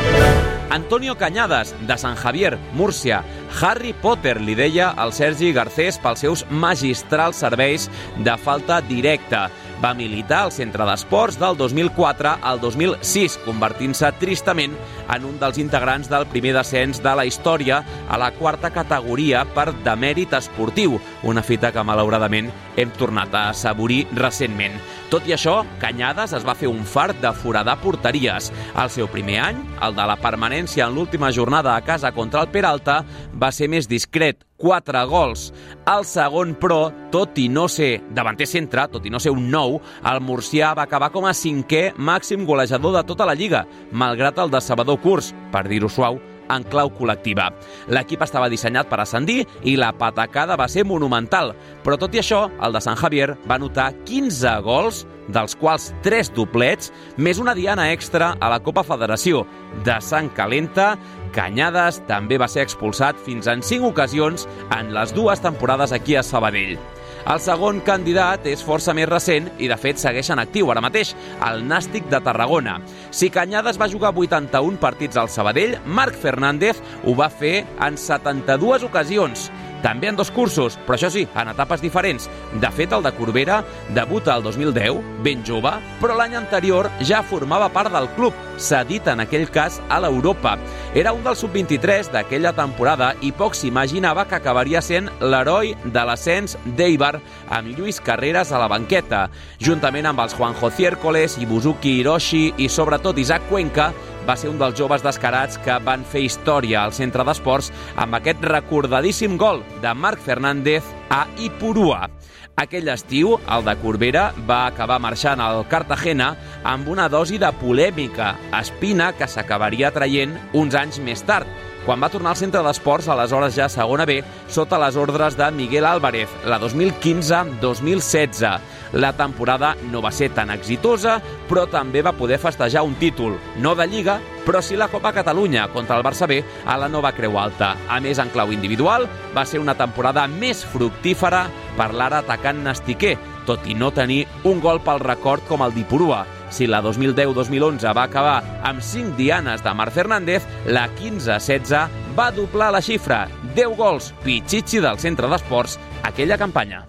Speaker 11: Antonio Cañadas, de Sant Javier, Múrcia. Harry Potter, li deia al Sergi Garcés pels seus magistrals serveis de falta directa. Va militar al Centre d'Esports del dos mil quatre al dos mil sis, convertint-se tristament en un dels integrants del primer descens de la història a la quarta categoria per demèrit esportiu, una fita que malauradament hem tornat a assaborir recentment. Tot i això, Cañadas es va fer un fart de foradar porteries. El seu primer any, el de la permanència en l'última jornada a casa contra el Peralta, va ser més discret, quatre gols. El segon, però, tot i no ser davanter centre, tot i no ser un nou, el murcià va acabar com a cinquè màxim golejador de tota la Lliga, malgrat el decebedor curs, per dir-ho suau, en clau col·lectiva. L'equip estava dissenyat per ascendir i la patacada va ser monumental, però tot i això, el de Sant Javier va anotar quinze gols, dels quals tres doblets, més una diana extra a la Copa Federació. De sang calenta, Cañadas també va ser expulsat fins en cinc ocasions en les dues temporades aquí a Sabadell. El segon candidat és força més recent i, de fet, segueix en actiu ara mateix, el Nàstic de Tarragona. Si Cañadas va jugar vuitanta-un partits al Sabadell, Marc Fernández ho va fer en setanta-dues ocasions. També en dos cursos, però això sí, en etapes diferents. De fet, el de Corbera debuta el dos mil deu, ben jove, però l'any anterior ja formava part del club, cedit en aquell cas a l'Europa. Era un dels sub vint-i-tres d'aquella temporada i poc s'imaginava que acabaria sent l'heroi de l'ascens d'Eibar amb Lluís Carreras a la banqueta. Juntament amb els Juanjo Ciércoles, Ibuzuki Hiroshi i sobretot Isaac Cuenca, va ser un dels joves descarats que van fer història al Centre d'Esports amb aquest recordadíssim gol de Marc Fernández a Ipurua. Aquell estiu, el de Corbera va acabar marxant al Cartagena amb una dosi de polèmica, espina que s'acabaria traient uns anys més tard, quan va tornar al Centre d'Esports, aleshores ja a segona B, sota les ordres de Miguel Álvarez, la dos mil quinze dos mil setze. La temporada no va ser tan exitosa, però també va poder festejar un títol, no de Lliga, però sí la Copa Catalunya contra el Barça B a la Nova Creu Alta. A més, en clau individual, va ser una temporada més fructífera per l'ara atacant nastiquer, tot i no tenir un gol pel record com el d'Ipurua. Si la dos mil deu dos mil onze va acabar amb cinc dianes de Marc Fernández, la quinze setze va doblar la xifra. deu gols, Pichichi del Centre d'Esports, aquella campanya.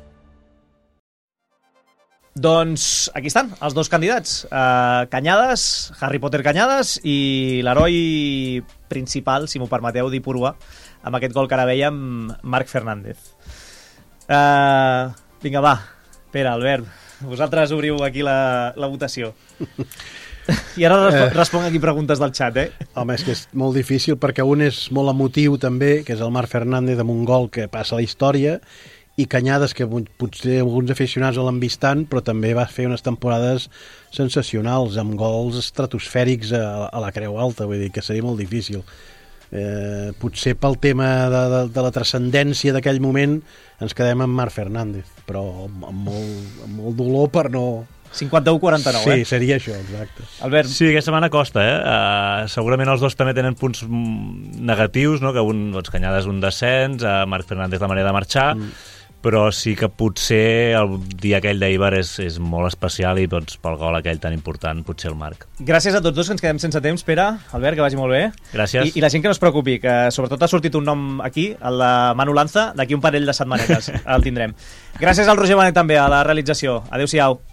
Speaker 2: Doncs aquí estan, els dos candidats. Uh, Cañadas, Harry Potter Cañadas, i l'heroi principal, si m'ho permeteu, d'Ipurua, amb aquest gol que ara veiem, Marc Fernández. Uh, vinga, va. Pere, Albert, vosaltres obriu aquí la, la votació. I ara resp eh. responc aquí preguntes del xat, eh?
Speaker 4: Home, és que és molt difícil, perquè un és molt emotiu també, que és el Marc Fernández amb un gol que passa a la història, i Cañadas, que potser alguns aficionats no l'han vist tant, però també va fer unes temporades sensacionals, amb gols estratosfèrics a, a la Creu Alta, vull dir que seria molt difícil. Eh, potser pel tema de, de, de la transcendència d'aquell moment ens quedem amb Marc Fernández, però amb molt, amb molt dolor per no...
Speaker 2: cinquanta-u quaranta-nou,
Speaker 4: sí,
Speaker 2: eh?
Speaker 4: Sí, seria això, exacte.
Speaker 2: Albert.
Speaker 3: Sí, aquesta setmana costa, eh? Uh, segurament els dos també tenen punts negatius, no? Que un, doncs, Cañadas un descens, uh, Marc Fernández la manera de marxar, mm. però sí que potser el dia aquell d'Eibar és, és molt especial i doncs, pel gol aquell tan important potser el Marc.
Speaker 2: Gràcies a tots dos, que ens quedem sense temps. Pere, Albert, que vagi molt bé.
Speaker 3: Gràcies.
Speaker 2: I, i la gent que no es preocupi, que sobretot ha sortit un nom aquí, el de Manu Lanza, d'aquí un parell de setmanetes el tindrem. Gràcies al Roger Benet també, a la realització. Adéu-siau.